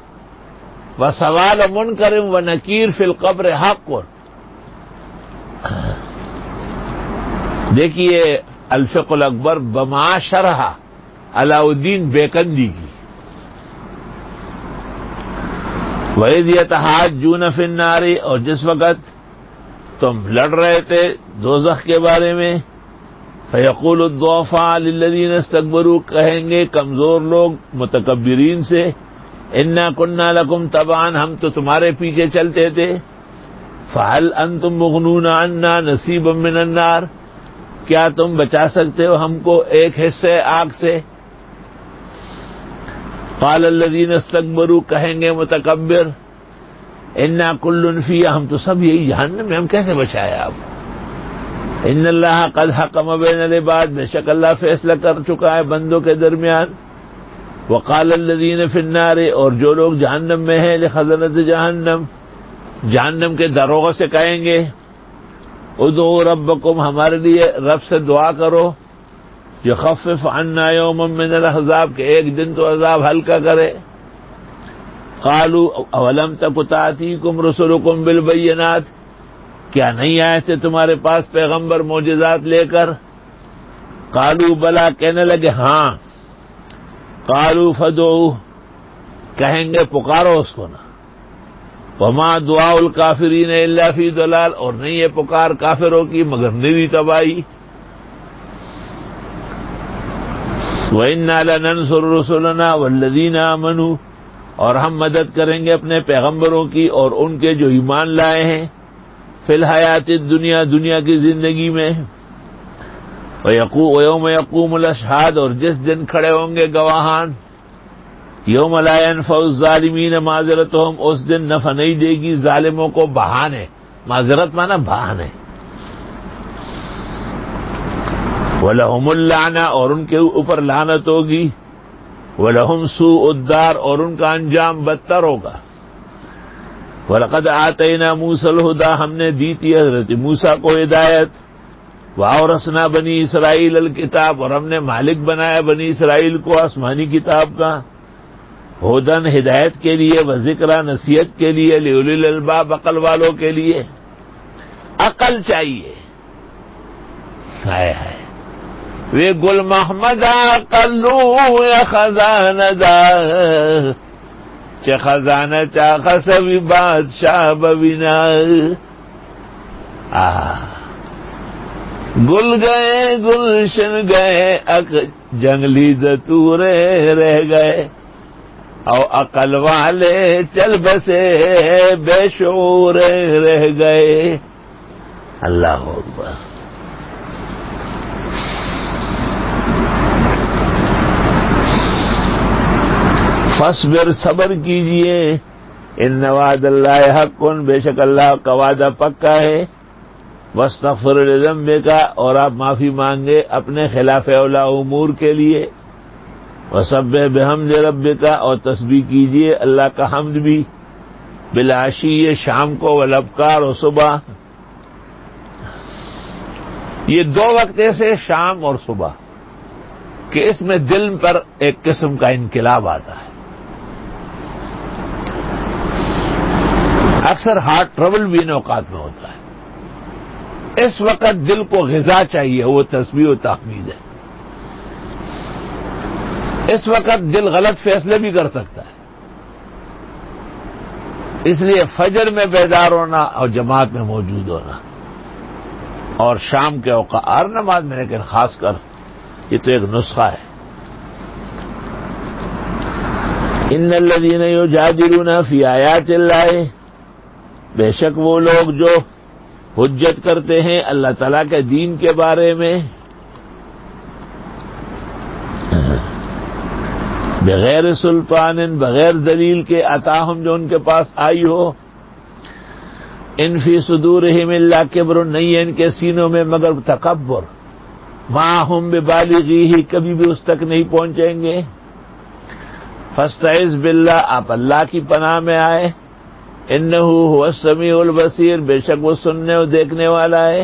وسوال منکر ونکیر فی القبر حق. دیکھیے الفقہ الاکبر بما شرح علاء الدین بیکندی کی. وَإِذْ يَتَحَاجُّونَ فِي النَّارِ، اور جس وقت تم لڑ رہے تھے دوزخ کے بارے میں. فَيَقُولُ الضُّعَفَاءُ لِلَّذِينَ اسْتَكْبَرُوا، کہیں گے کمزور لوگ متکبرین سے. إِنَّا كُنَّا لَكُمْ تَبَعًا، ہم تو تمہارے پیچھے چلتے تھے. فَهَلْ أَنْتُمْ مُغْنُونَ عَنَّا نَصِيبًا مِّنَ النَّارِ، کیا تم بچا سکتے ہو ہم کو ایک حصے آگ سے. قال الذین استکبروا، کہیں گے متکبر انا کل فیہا، ہم تو سب یہی جہنم میں، ہم کیسے بچائے آپ. ان اللہ قد حکم بین العباد، بے شک اللہ فیصلہ کر چکا ہے بندوں کے درمیان. وقال الذین فی النار، اور جو لوگ جہنم میں ہیں لخزنۃ جہنم، جہنم کے دروغوں سے کہیں گے ادعوا ربکم، ہمارے لیے رب سے دعا کرو یخفف عنا یوما من العذاب، کہ ایک دن تو عذاب ہلکا کرے. قالوا اولم تک تأتیکم رسلکم بالبینات، کیا نہیں آئے تھے تمہارے پاس پیغمبر معجزات لے کر. قالوا بلا، کہنے لگے ہاں. قالوا فدعوا، کہیں گے پکارو اس کو نا. وما دعاء الکافرین الا فی ضلال، اور نہیں ہے پکار کافروں کی مگر نری تباہی. وَإِنَّا لَنَنصُرُ رُسُلَنَا وَالَّذِينَ آمَنُوا، اور ہم مدد کریں گے اپنے پیغمبروں کی اور ان کے جو ایمان لائے ہیں. فی الحیات الدنیا، دنیا کی زندگی میں. وَيَوْمَ يَقُومُ الْأَشْهَادُ، اور جس دن کھڑے ہوں گے گواہان. یوم لا ينفع الظالمین معذرتهم، اس دن نفع نہیں دے گی ظالموں کو بہانے. معذرت مانا بہانے. وَلَهُمُ اللعنہ، اور ان کے اوپر لعنت ہوگی. وَلَهُمْ سُوءُ الدار، اور ان کا انجام بدتر ہوگا. وَلَقَدْ آتَيْنَا مُوسَى الْهُدى، ہم نے دی تھی حضرت موسیٰ کو ہدایت. وَأَوْرَثْنَا بَنِي إِسْرَائِيلَ الْكِتَابَ، اور ہم نے مالک بنایا بنی اسرائیل کو آسمانی کتاب کا. ہدن، ہدایت کے لیے، وذکرى، نصیحت کے لیے، لِأُولِي الْأَلْبَابِ، عقل والوں کے لیے. عقل چاہیے. ہائے ہائے وی گل محمد قلو یا خزانہ دا چه خزانہ چا خسوی بادشاہ بوینا. گل گئے گلشن گئے اک جنگلی دتورے رہ گئے. او عقل والے چل بسے بے شعور رہ گئے. اللہ اکبر. فاصبر صبر کیجئے ان وعد اللہ حق بے شک اللہ کا وعدہ پکا ہے. واستغفر لذنبک اور آپ معافی مانگے اپنے خلاف اولا امور کے لیے. وسبح بحمد ربک اور تسبیح کیجئے اللہ کا حمد بھی بالعشی شام کو والابکار و صبح. یہ دو وقت ایسے شام اور صبح کہ اس میں دل پر ایک قسم کا انقلاب آتا ہے. اکثر ہارٹ ٹربل بھی ان اوقات میں ہوتا ہے. اس وقت دل کو غذا چاہیے, وہ تسبیح و تحمید ہے. اس وقت دل غلط فیصلے بھی کر سکتا ہے. اس لیے فجر میں بیدار ہونا اور جماعت میں موجود ہونا, اور شام کے اوقات ہر نماز میں, لیکن خاص کر یہ تو ایک نسخہ ہے. ان الذین یجادلون فی آیات اللہ, بے شک وہ لوگ جو حجت کرتے ہیں اللہ تعالیٰ کے دین کے بارے میں, بغیر سلطان, بغیر دلیل کے, عطاہم جو ان کے پاس آئی ہو, ان فی صدورہم الا کبر, نہیں ہے ان کے سینوں میں مگر تکبر, ما ہم ببالغیہ, کبھی بھی اس تک نہیں پہنچیں گے. فاستعذ باللہ, آپ اللہ کی پناہ میں آئے. انہ هو السمیع البصیر, بے شک وہ سننے اور دیکھنے والا ہے.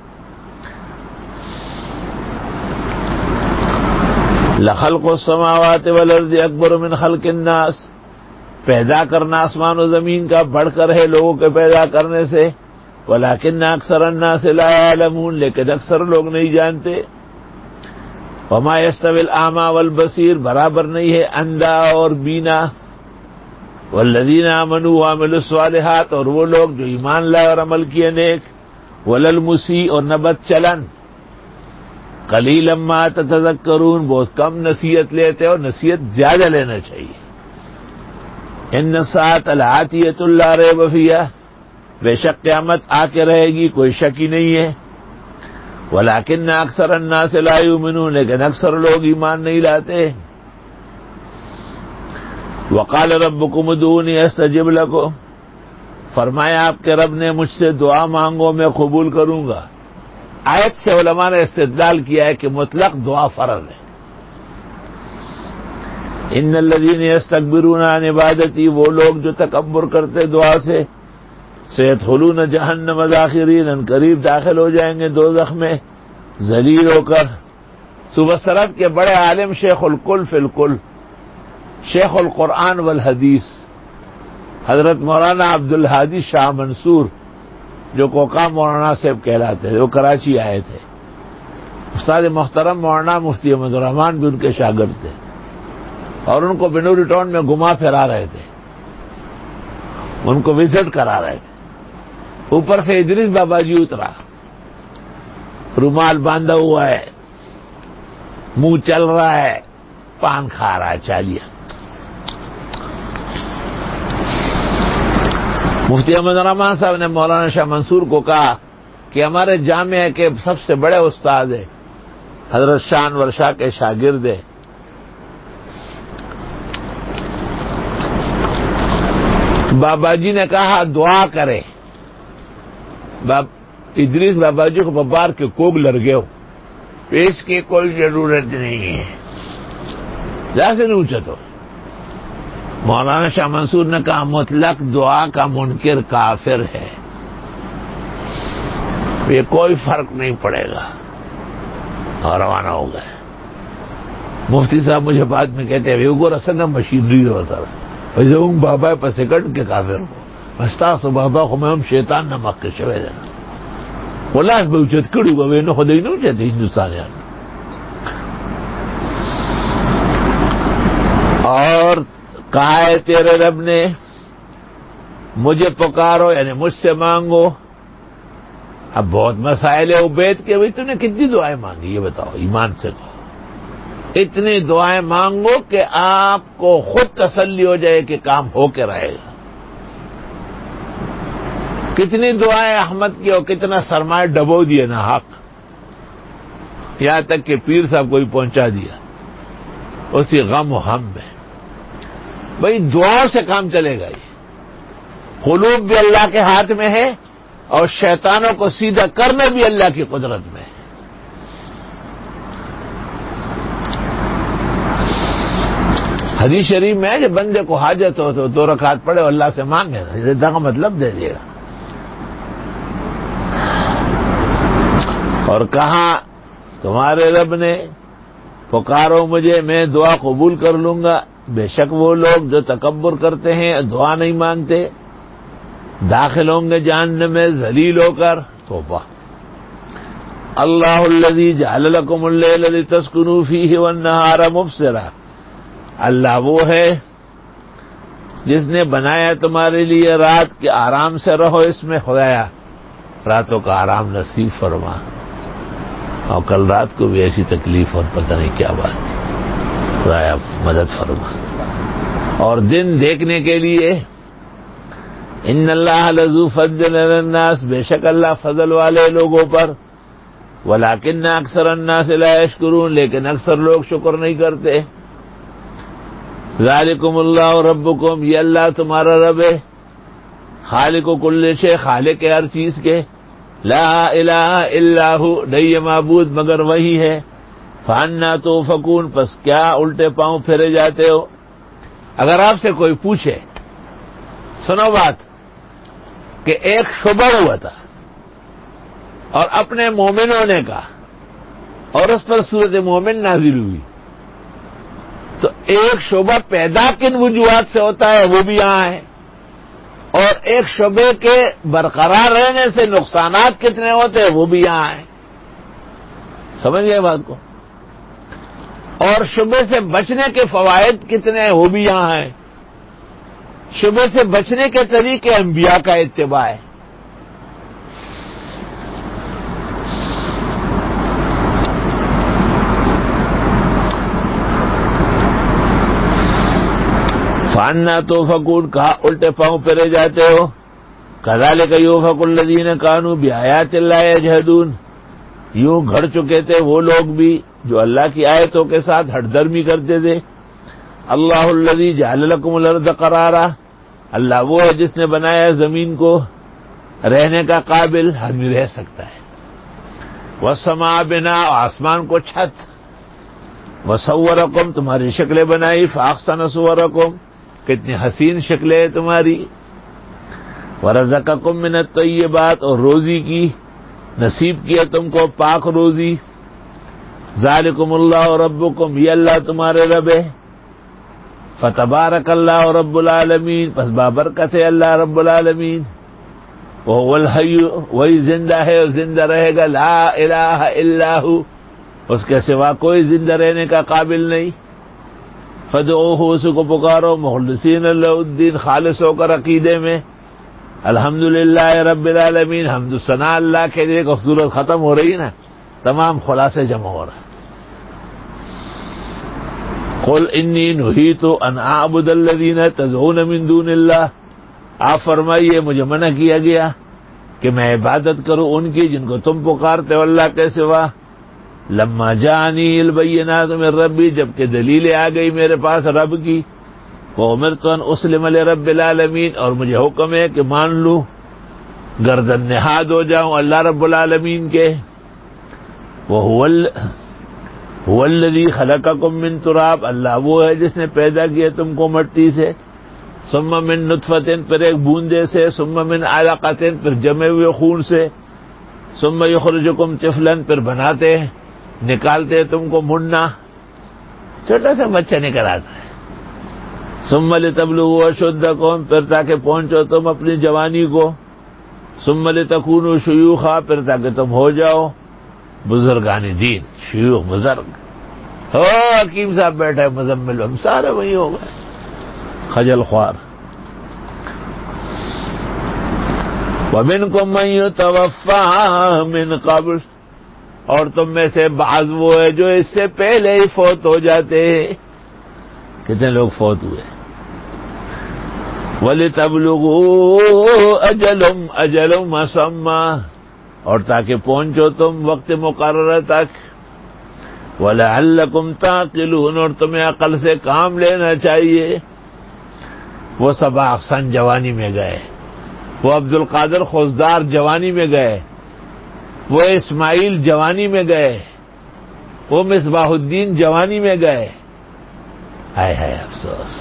لخلق السماوات والارض اکبر من خلق الناس, پیدا کرنا آسمان و زمین کا بڑھ کر ہے لوگوں کے پیدا کرنے سے. ولکن اکثر الناس لا يعلمون, لیکن اکثر لوگ نہیں جانتے. وما يستوي الاعمى والبصير, برابر نہیں ہے اندھا اور بینا. والذین آمنوا وعملوا الصالحات, اور وہ لوگ جو ایمان لائے اور عمل کیے نیک. ولا المسیء, اور نہ بد چلن. قلیلا ما تتذکرون, بہت کم نصیحت لیتے اور نصیحت زیادہ لینا چاہیے. ان الساعۃ لآتیۃ لا ریب فیہا, بے شک قیامت آ کے رہے گی, کوئی شک ہی نہیں ہے. ولکن اکثر الناس لا یؤمنون, لیکن اکثر لوگ ایمان نہیں لاتے. وقال ربکم ادعونی استجب لکم, فرمایا آپ کے رب نے مجھ سے دعا مانگو میں قبول کروں گا. آیت سے علماء نے استدلال کیا ہے کہ مطلق دعا فرض ہے. ان الذین یستکبرون عن عبادتی, وہ لوگ جو تکبر کرتے دعا سے, سیدخلون جہنم داخرین, ان قریب داخل ہو جائیں گے دوزخ میں ذلیل ہو کر. صوبہ سرحد کے بڑے عالم شیخ الکل فی الکل, شیخ القرآن والحدیث, حضرت مولانا عبد الحادی شاہ منصور, جو کوکا مولانا صاحب کہلاتے تھے, وہ کراچی آئے تھے. استاد محترم مولانا مفتی احمد الرحمان بھی ان کے شاگرد تھے, اور ان کو بنوری ٹاؤن میں گھما پھرا رہے تھے, ان کو وزٹ کرا رہے تھے. اوپر سے ادریس بابا جی اترا, رومال باندھا ہوا ہے, منہ چل رہا ہے, پان کھا رہا ہے چالیا. مفتی احمد الرحمان صاحب نے مولانا شاہ منصور کو کہا کہ ہمارے جامعہ کے سب سے بڑے استاد ہیں, حضرت شاہ انور شاہ کے شاگرد ہیں. بابا جی نے کہا دعا کرے. باب ادریس بابا جی کو ببار کے کوگ لڑ گئے ہو, اس کی کوئی ضرورت نہیں ہے, جہاں سے نیچے تو. مولانا شاہ منصور نے کہا مطلق دعا کا منکر کافر ہے, یہ کوئی فرق نہیں پڑے گا, اور روانہ ہو گئے. مفتی صاحب مجھے بعد میں کہتے ہیں وہ رسن مشینری ہو سر, ویسے ہوں بابا پر سیکنڈ کے کافر ہو, بستا سو بابا کو میں ہم شیطان نمک کے شوے دینا ولاس بہ اچت کڑو گا, وہ خود ہی نہیں چاہتے ہندوستان. اور کہا ہے تیرے رب نے مجھے پکارو, یعنی مجھ سے مانگو. اب بہت مسائل ہے عبید کے, بھائی تم نے کتنی دعائیں مانگی یہ بتاؤ, ایمان سے کہو. اتنی دعائیں مانگو کہ آپ کو خود تسلی ہو جائے کہ کام ہو کے رہے گا. کتنی دعائیں احمد کی اور کتنا سرمایہ ڈبو دیے نا حق, یہاں تک کہ پیر صاحب کو بھی پہنچا دیا اسی غم و ہم میں. بھئی دعاؤں سے کام چلے گا. یہ قلوب بھی اللہ کے ہاتھ میں ہے اور شیطانوں کو سیدھا کرنا بھی اللہ کی قدرت میں ہے. حدیث شریف میں ہے جب بندے کو حاجت ہو تو دو رکعت پڑھے اور اللہ سے مانگے نا, رضا کا مطلب دے دے گا. اور کہاں تمہارے رب نے پکارو مجھے میں دعا قبول کر لوں گا. بے شک وہ لوگ جو تکبر کرتے ہیں دعا نہیں مانگتے داخل ہوں گے جہنم میں ذلیل ہو کر. توبہ. اللہ الذی جعل لکم اللیل لتسکنوا فیہ والنہار مبصرا, اللہ وہ ہے جس نے بنایا تمہارے لیے رات کہ آرام سے رہو اس میں. خدایا راتوں کا آرام نصیب فرما. اور کل رات کو بھی ایسی تکلیف اور پتہ نہیں کیا بات تھی, خدایا مدد فرما. اور دن دیکھنے کے لیے ان اللہ لذو فضل علی الناس, بے شک اللہ فضل والے لوگوں پر, ولکن اکثر الناس لا یشکرون, لیکن اکثر لوگ شکر نہیں کرتے. ذالکم اللہ ربکم, یہ اللہ تمہارا رب ہے, خالق کل شیء, خالق ہے ہر چیز کے. لا الہ الا ہو, نہیں معبود مگر وہی ہے. فانا توفکون, پس کیا الٹے پاؤں پھیرے جاتے ہو. اگر آپ سے کوئی پوچھے, سنو بات, کہ ایک شبہ ہوا تھا اور اپنے مومنوں نے کہا اور اس پر سورۃ مومن نازل ہوئی, تو ایک شعبہ پیدا کن وجوہات سے ہوتا ہے وہ بھی یہاں ہے, اور ایک شعبے کے برقرار رہنے سے نقصانات کتنے ہوتے ہیں وہ بھی یہاں ہیں. سمجھ گئے بات کو. اور شعبے سے بچنے کے فوائد کتنے ہیں وہ بھی یہاں ہیں. شعبے سے بچنے کے طریقے انبیاء کا اتباع ہے. فانا توفکون, کہا الٹے پاؤں پھیرے جاتے ہو. کذالک یوفک الذین کانوا بآیات اللہ یجحدون, یوں گھڑ چکے تھے وہ لوگ بھی جو اللہ کی آیتوں کے ساتھ ہٹ درمی کرتے تھے. اللہ الذی جعل لکم الارض قرارا, اللہ وہ ہے جس نے بنایا زمین کو رہنے کا قابل, آدمی رہ سکتا ہے. والسماء بنا, آسمان کو چھت. وصورکم, تمہاری شکلیں بنائی. فاحسن صورکم, کتنی حسین شکلیں ہیں تمہاری. ورزقکم من الطیبات, اور روزی کی نصیب کیا تم کو پاک روزی. ذالکم اللہ ربکم, یہ اللہ تمہارے رب ہے. فتبارک اللہ رب العالمین, پس بابرکت ہے اللہ رب العالمین. وہو الحی, وہی زندہ ہے اور زندہ رہے گا. لا الہ الا ہو, اس کے سوا کوئی زندہ رہنے کا قابل نہیں. فدعوہ, اس کو پکارو. مخلصین اللہ الدین, خالص ہو کر عقیدے میں. الحمدللہ رب العالمین, حمد و ثناء اللہ کے لیے. سورت ختم ہو رہی ہے نا, تمام خلاصے جمع ہو رہا ہے. قل انی نہیت ان اعبد الذین تدعون من دون اللہ, آپ فرمائیے مجھے منع کیا گیا کہ میں عبادت کروں ان کی جن کو تم پکارتے ہو اللہ کے سوا. لما جانی البینات من ربی, جبکہ دلیلیں آ گئی میرے پاس رب کی. وامرت ان اسلم لرب العالمین, اور مجھے حکم ہے کہ مان لوں, گردن نہاد ہو جاؤں اللہ رب العالمین کے. وہو هو الذی خلقکم من تراب, اللہ وہ ہے جس نے پیدا کیا تم کو مٹی سے. ثم من نطفۃ, پھر ایک بوندے سے. ثم من علقۃ, پھر جمے ہوئے خون سے. ثم یخرجکم طفلا, پھر بناتے نکالتے تم کو منا, چھوٹا سا بچہ نکل آتا ہے. ثم لتبلغوا اشدکم, پھر تاکہ پہنچو تم اپنی جوانی کو. ثم لتکونوا شیوخا, پھر تاکہ تم ہو جاؤ بزرگان دین. شیوخ بزرگ ہو, حکیم صاحب بیٹھا ہے, مزمل, ہم سارے وہی ہو گئے خجل خوار. وَمِنْكُمْ مَنْ يُتَوَفَّى مِنْ قَبْلُ, اور تم میں سے بعض وہ ہے جو اس سے پہلے ہی فوت ہو جاتے ہیں. کتنے لوگ فوت ہوئے؟ وَلِتَبْلُغُوا أَجَلٌ أَجَلٌ مُّسَمًّى، اور تاکہ پہنچو تم وقت مقررہ تک. وَلَعَلَّكُمْ تَعْقِلُونَ، اور تمہیں عقل سے کام لینا چاہیے. وہ صبا احسن جوانی میں گئے، وہ عبد القادر خوزدار جوانی میں گئے، وہ اسماعیل جوانی میں گئے، وہ مصباح الدین جوانی میں گئے. ہائے ہائے افسوس.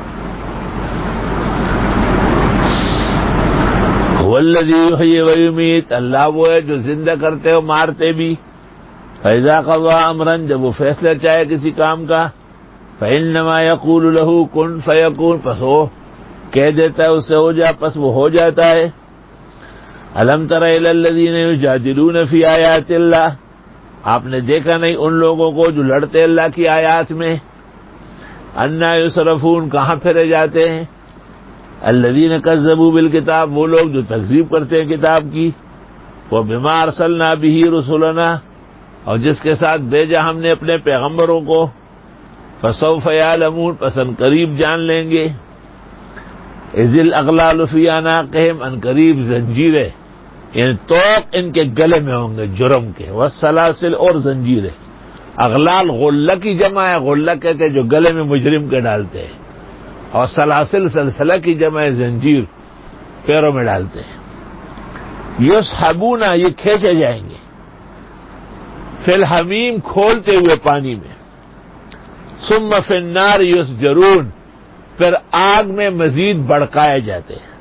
هو الذی یحیی و یمیت، اللہ وہ ہے جو زندہ کرتے ہو مارتے بھی. فاذا قضى امرا، جب وہ فیصلہ چاہے کسی کام کا، فانما یقول له کن فیکون، پس ہو کہہ دیتا ہے اس سے ہو جا، پس وہ ہو جاتا ہے. الم تر الی الذین یجادلون فی آیات اللہ، آپ نے دیکھا نہیں ان لوگوں کو جو لڑتے اللہ کی آیات میں. انا یصرفون، کہاں پھرے جاتے ہیں. الذین کذبوا بالکتاب، وہ لوگ جو تکذیب کرتے ہیں کتاب کی. وبما ارسلنا به رسلنا، اور جس کے ساتھ بھیجا ہم نے اپنے پیغمبروں کو. فسوف یعلمون، پس ان قریب جان لیں گے. اذ الاغلال فی اعناقہم، ان قریب زنجیریں یعنی توق ان کے گلے میں ہوں گے جرم کے. والسلاسل، اور زنجیریں. اغلال غلہ کی جمع ہے، غلہ کہتے جو گلے میں مجرم کے ڈالتے ہیں، اور سلاسل سلسلہ کی جمع ہے، زنجیر پیروں میں ڈالتے ہیں. یسحبون، یہ کھینچے جائیں گے. فی الحمیم، کھولتے ہوئے پانی میں. ثم فی النار یسجرون، پھر آگ میں مزید بڑکائے جاتے ہیں.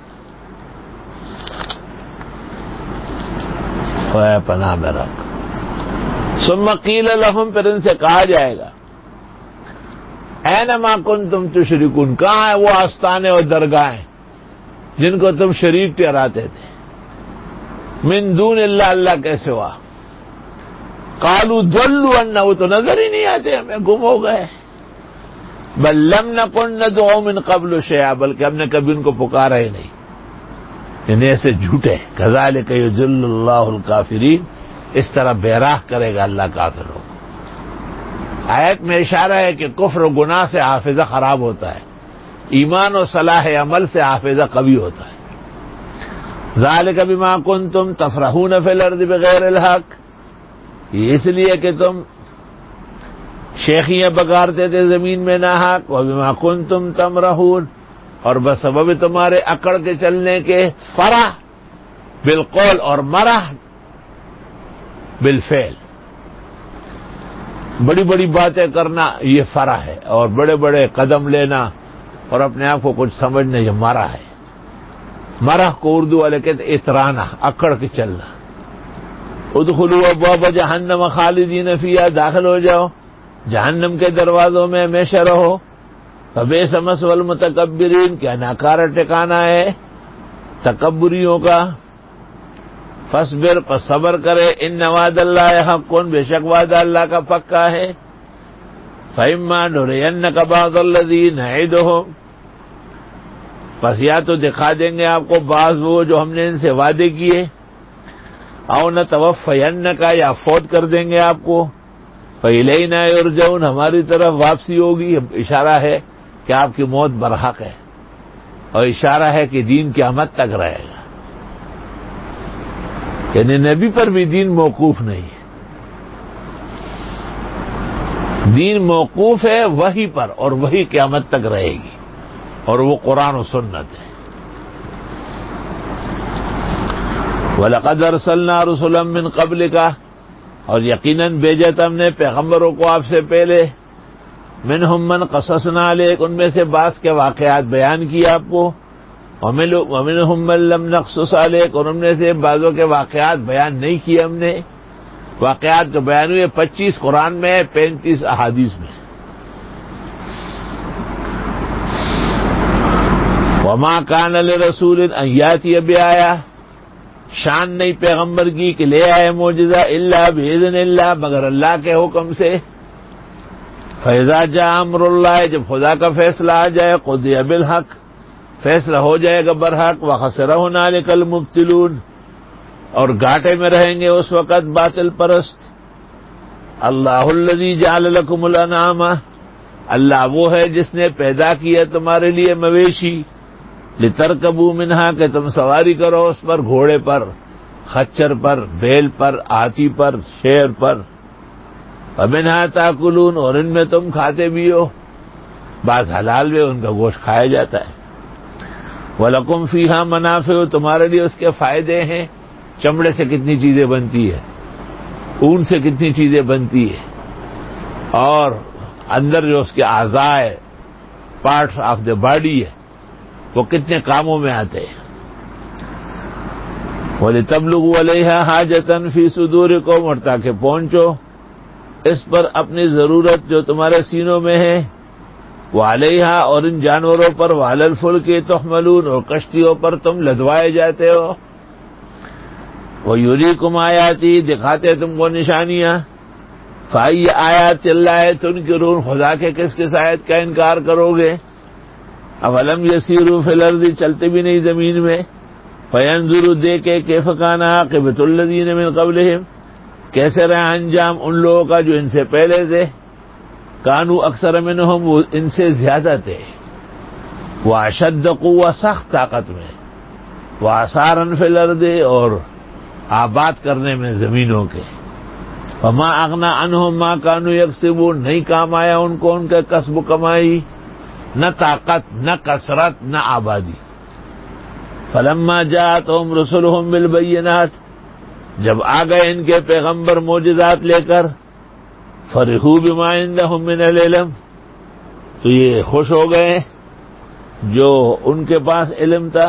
خدا پناہ میں رکھ. ثم قیل لہم، پھر ان سے کہا جائے گا اینما کنتم تشرکون، کہاں ہے وہ آستانے اور درگاہیں جن کو تم شریک ٹھہراتے تھے. من دون اللہ، اللہ کے سوا. قالوا ضلوا عنا، وہ تو نظر ہی نہیں آتے، ہمیں گم ہو گئے. بل لم نکن ندعو من قبل شیئا، بلکہ ہم نے کبھی ان کو پکارا ہی نہیں. یعنی ایسے جھوٹے. کذالک یضل اللہ الکافرین، اس طرح بے راہ کرے گا اللہ کافروں. آیت میں اشارہ ہے کہ کفر و گناہ سے حافظہ خراب ہوتا ہے، ایمان و صلاح عمل سے حافظہ قوی ہوتا ہے. ذالک بما کنتم تفرحون فی الارض بغیر الحق، یہ اس لیے کہ تم شیخیاں بگارتے تھے زمین میں ناحق. وبما کنتم تمرحون، اور بسبب تمہارے اکڑ کے چلنے کے. فرح بالقول اور مرح بالفعل، بڑی بڑی باتیں کرنا یہ فرح ہے، اور بڑے بڑے قدم لینا اور اپنے آپ کو کچھ سمجھنا یہ مرح ہے. مرح کو اردو والے کہتے اترانا، اکڑ کے چلنا. ادخلوا ابواب جہنم خالدین فیہا، داخل ہو جاؤ جہنم کے دروازوں میں ہمیشہ رہو. فبئس مثوى المتکبرین، کیا ناکارہ ٹھکانہ ہے تکبریوں کا. فاصبر، پس صبر کرے. ان وعد اللہ حق، بے شک وعدہ اللہ کا پکا ہے. فإما نرینک بعض الذی نعدہم، پس یا تو دکھا دیں گے آپ کو بعض وہ جو ہم نے ان سے وعدے کیے. او نتوفینک، یا فوت کر دیں گے آپ کو. فإلینا یرجعون، ہماری طرف واپسی ہوگی. اشارہ ہے کہ آپ کی موت برحق ہے، اور اشارہ ہے کہ دین قیامت تک رہے گا. یعنی نبی پر بھی دین موقوف نہیں ہے، دین موقوف ہے وحی پر، اور وحی قیامت تک رہے گی، اور وہ قرآن و سنت ہے. وَلَقَدْ أَرْسَلْنَا رُسُلًا مِّن قَبْلِكَ، اور یقیناً بھیجا تھا ہم نے پیغمبروں کو آپ سے پہلے. مِنْهُمْ مَنْ قَصَصْنَا عَلَيْكَ، ان میں سے بعض کے واقعات بیان کیے آپ کو. وَمِنْهُمْ مَنْ لَمْ نَقْصُصْ عَلَيْكَ، اور ہم میں سے بعضوں کے واقعات بیان نہیں کیے ہم نے. واقعات جو بیان ہوئے پچیس قرآن میں، پینتیس احادیث میں. وَمَا كَانَ لِرَسُولٍ أَن يَأْتِيَ بِآيَةٍ، شان نہیں پیغمبر کی کہ لے آئے معجزہ. الا باذن اللہ، مگر اللہ کے حکم سے. فاذا جاء امر اللہ، جب خدا کا فیصلہ آ جائے. قضی بالحق، فیصلہ ہو جائے گا برحق. وخسر هنالك المبطلون، اور گھاٹے میں رہیں گے اس وقت باطل پرست. اللہ الذی جعل لکم الانعام، اللہ وہ ہے جس نے پیدا کیا تمہارے لیے مویشی، لترکبوا منہا کہ تم سواری کرو اس پر، گھوڑے پر، خچر پر، بیل پر، ہاتھی پر، شیر پر، ومنہا تاکلون اور ان میں تم کھاتے بھی ہو، بعض حلال میں ان کا گوشت کھایا جاتا ہے، وَلَكُمْ فِيهَا مَنَافِعُ تمہارے لیے اس کے فائدے ہیں، چمڑے سے کتنی چیزیں بنتی ہے، اون سے کتنی چیزیں بنتی ہے، اور اندر جو اس کے اعضاء ہے، پارٹس آف دا باڈی ہے، وہ کتنے کاموں میں آتے ہیں۔ وَلِتَبْلُغُوا عَلَيْهَا حَاجَةً فِي صُدُورِكُمْ اور تاکہ پہنچو اس پر اپنی ضرورت جو تمہارے سینوں میں ہے، وَعَلَيْهَا اور ان جانوروں پر، وَعَلَى الْفُلْكِ تُحْمَلُونَ اور کشتیوں پر تم لدوائے جاتے ہو، وَيُرِيكُمْ آیَاتِهِ دکھاتے تم کو نشانیاں، فَأَيَّ آیَاتِ اللَّهِ تُنْکِرُونَ خدا کے کس کس آیت کا انکار کرو گے، اَوَلَمْ يَسِيرُوا فِي الْأَرْضِ چلتے بھی نہیں زمین میں، فَيَنْظُرُوا دیکھے كَيْفَ كَانَ عَاقِبَةُ الَّذِينَ مِنْ قَبْلِهِمْ کیسے رہا انجام ان لوگوں کا جو ان سے پہلے تھے، کانوا اکثر منہم وہ ان سے زیادہ تھے، واشد قوہ سخت طاقت میں، وآثارا فی الارض اور آباد کرنے میں زمینوں کے، وما اغنى عنہم ما کانوا یکسبون نہیں کام آیا ان کو ان کا کسب و کمائی، نہ طاقت نہ کثرت نہ آبادی۔ فلما جاءتهم رسلهم بالبینات جب آ گئے ان کے پیغمبر معجزات لے کر، فرحوا بما عندهم من العلم تو یہ خوش ہو گئے جو ان کے پاس علم تھا،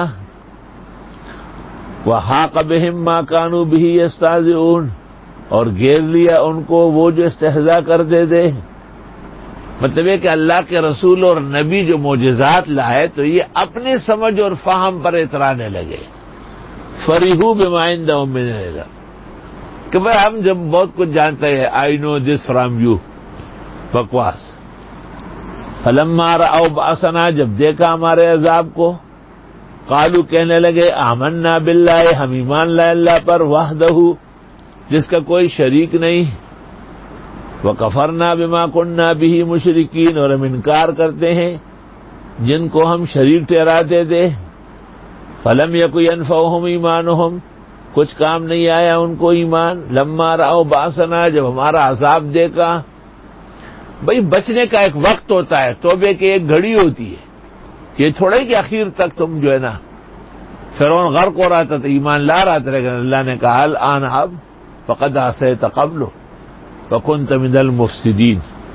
وحاق بهم ما كانوا به يستهزئون اور گھیر لیا ان کو وہ جو استہزاء کرتے تھے۔ مطلب یہ کہ اللہ کے رسول اور نبی جو معجزات لائے تو یہ اپنی سمجھ اور فہم پر اترانے لگے، فرحوا بما عندهم من العلم کہ بھائی ہم جب بہت کچھ جانتے ہیں، آئی نو دس فرام یو، بکواس۔ فلما رأوا بأسنا جب دیکھا ہمارے عذاب کو، قالوا کہنے لگے آمنا باللہ ہم ایمان لائے اللہ پر، وحدہ جس کا کوئی شریک نہیں، وکفرنا بما کننا بہ مشرکین اور ہم انکار کرتے ہیں جن کو ہم شریک ٹھہراتے تھے۔ فلم یک ینفعہم ایمانہم کچھ کام نہیں آیا ان کو ایمان، لما رأوا بأسنا جب ہمارا عذاب دیکھا۔ بھئی بچنے کا ایک وقت ہوتا ہے، توبے کی ایک گھڑی ہوتی ہے، یہ تھوڑا ہی کہ اخیر تک تم جو ہے نا، فرعون غرق ہو رہا تھا تو ایمان لا رہا تھا، لیکن اللہ نے کہا الآن اب فقد عصیت قبل وکنت من المفسدین۔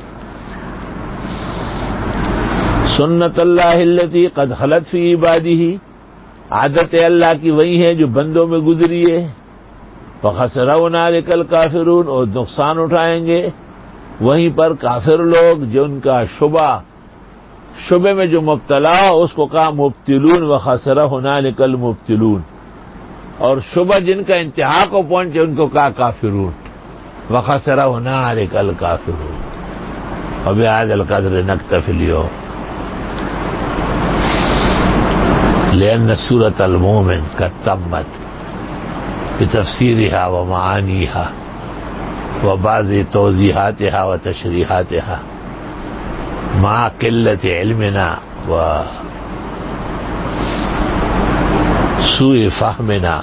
سنت اللہ التی قد خلت فی عبادہ عادت اللہ کی وہی ہے جو بندوں میں گزری ہے، وخسر ہنالک الکافرون اور نقصان اٹھائیں گے وہیں پر کافر لوگ جو ان کا شبہ شبے میں جو مبتلا ہو اس کو کہا مبتلون، وخسر ہنالک المبتلون، اور شبہ جن کا انتہا کو پہنچے ان کو کہا کافرون، وخسر ہنالک الکافرون۔ وبہذا القدر نکتفی اليوم لأن سورة المؤمن قد تمت بتفسيرها ومعانيها وبعض توضيحاتها وتشريحاتها مع قلة علمنا وسوء فهمنا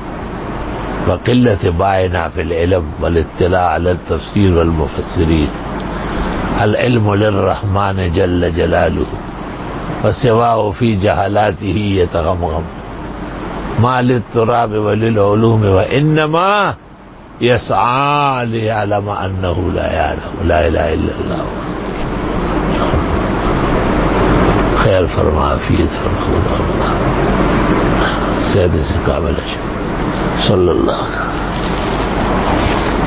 وقلة باعنا في العلم والاطلاع على التفسير والمفسرين۔ العلم للرحمن جل جلاله وسواه في جهالاته يتغمغم ما للتراب وللعلوم وإنما يسعى ليعلم أنه لا يعلم لا إله إلا الله۔ خیر فرما عافیت فرما سید سے کامل صلی اللہ علیہ وسلم۔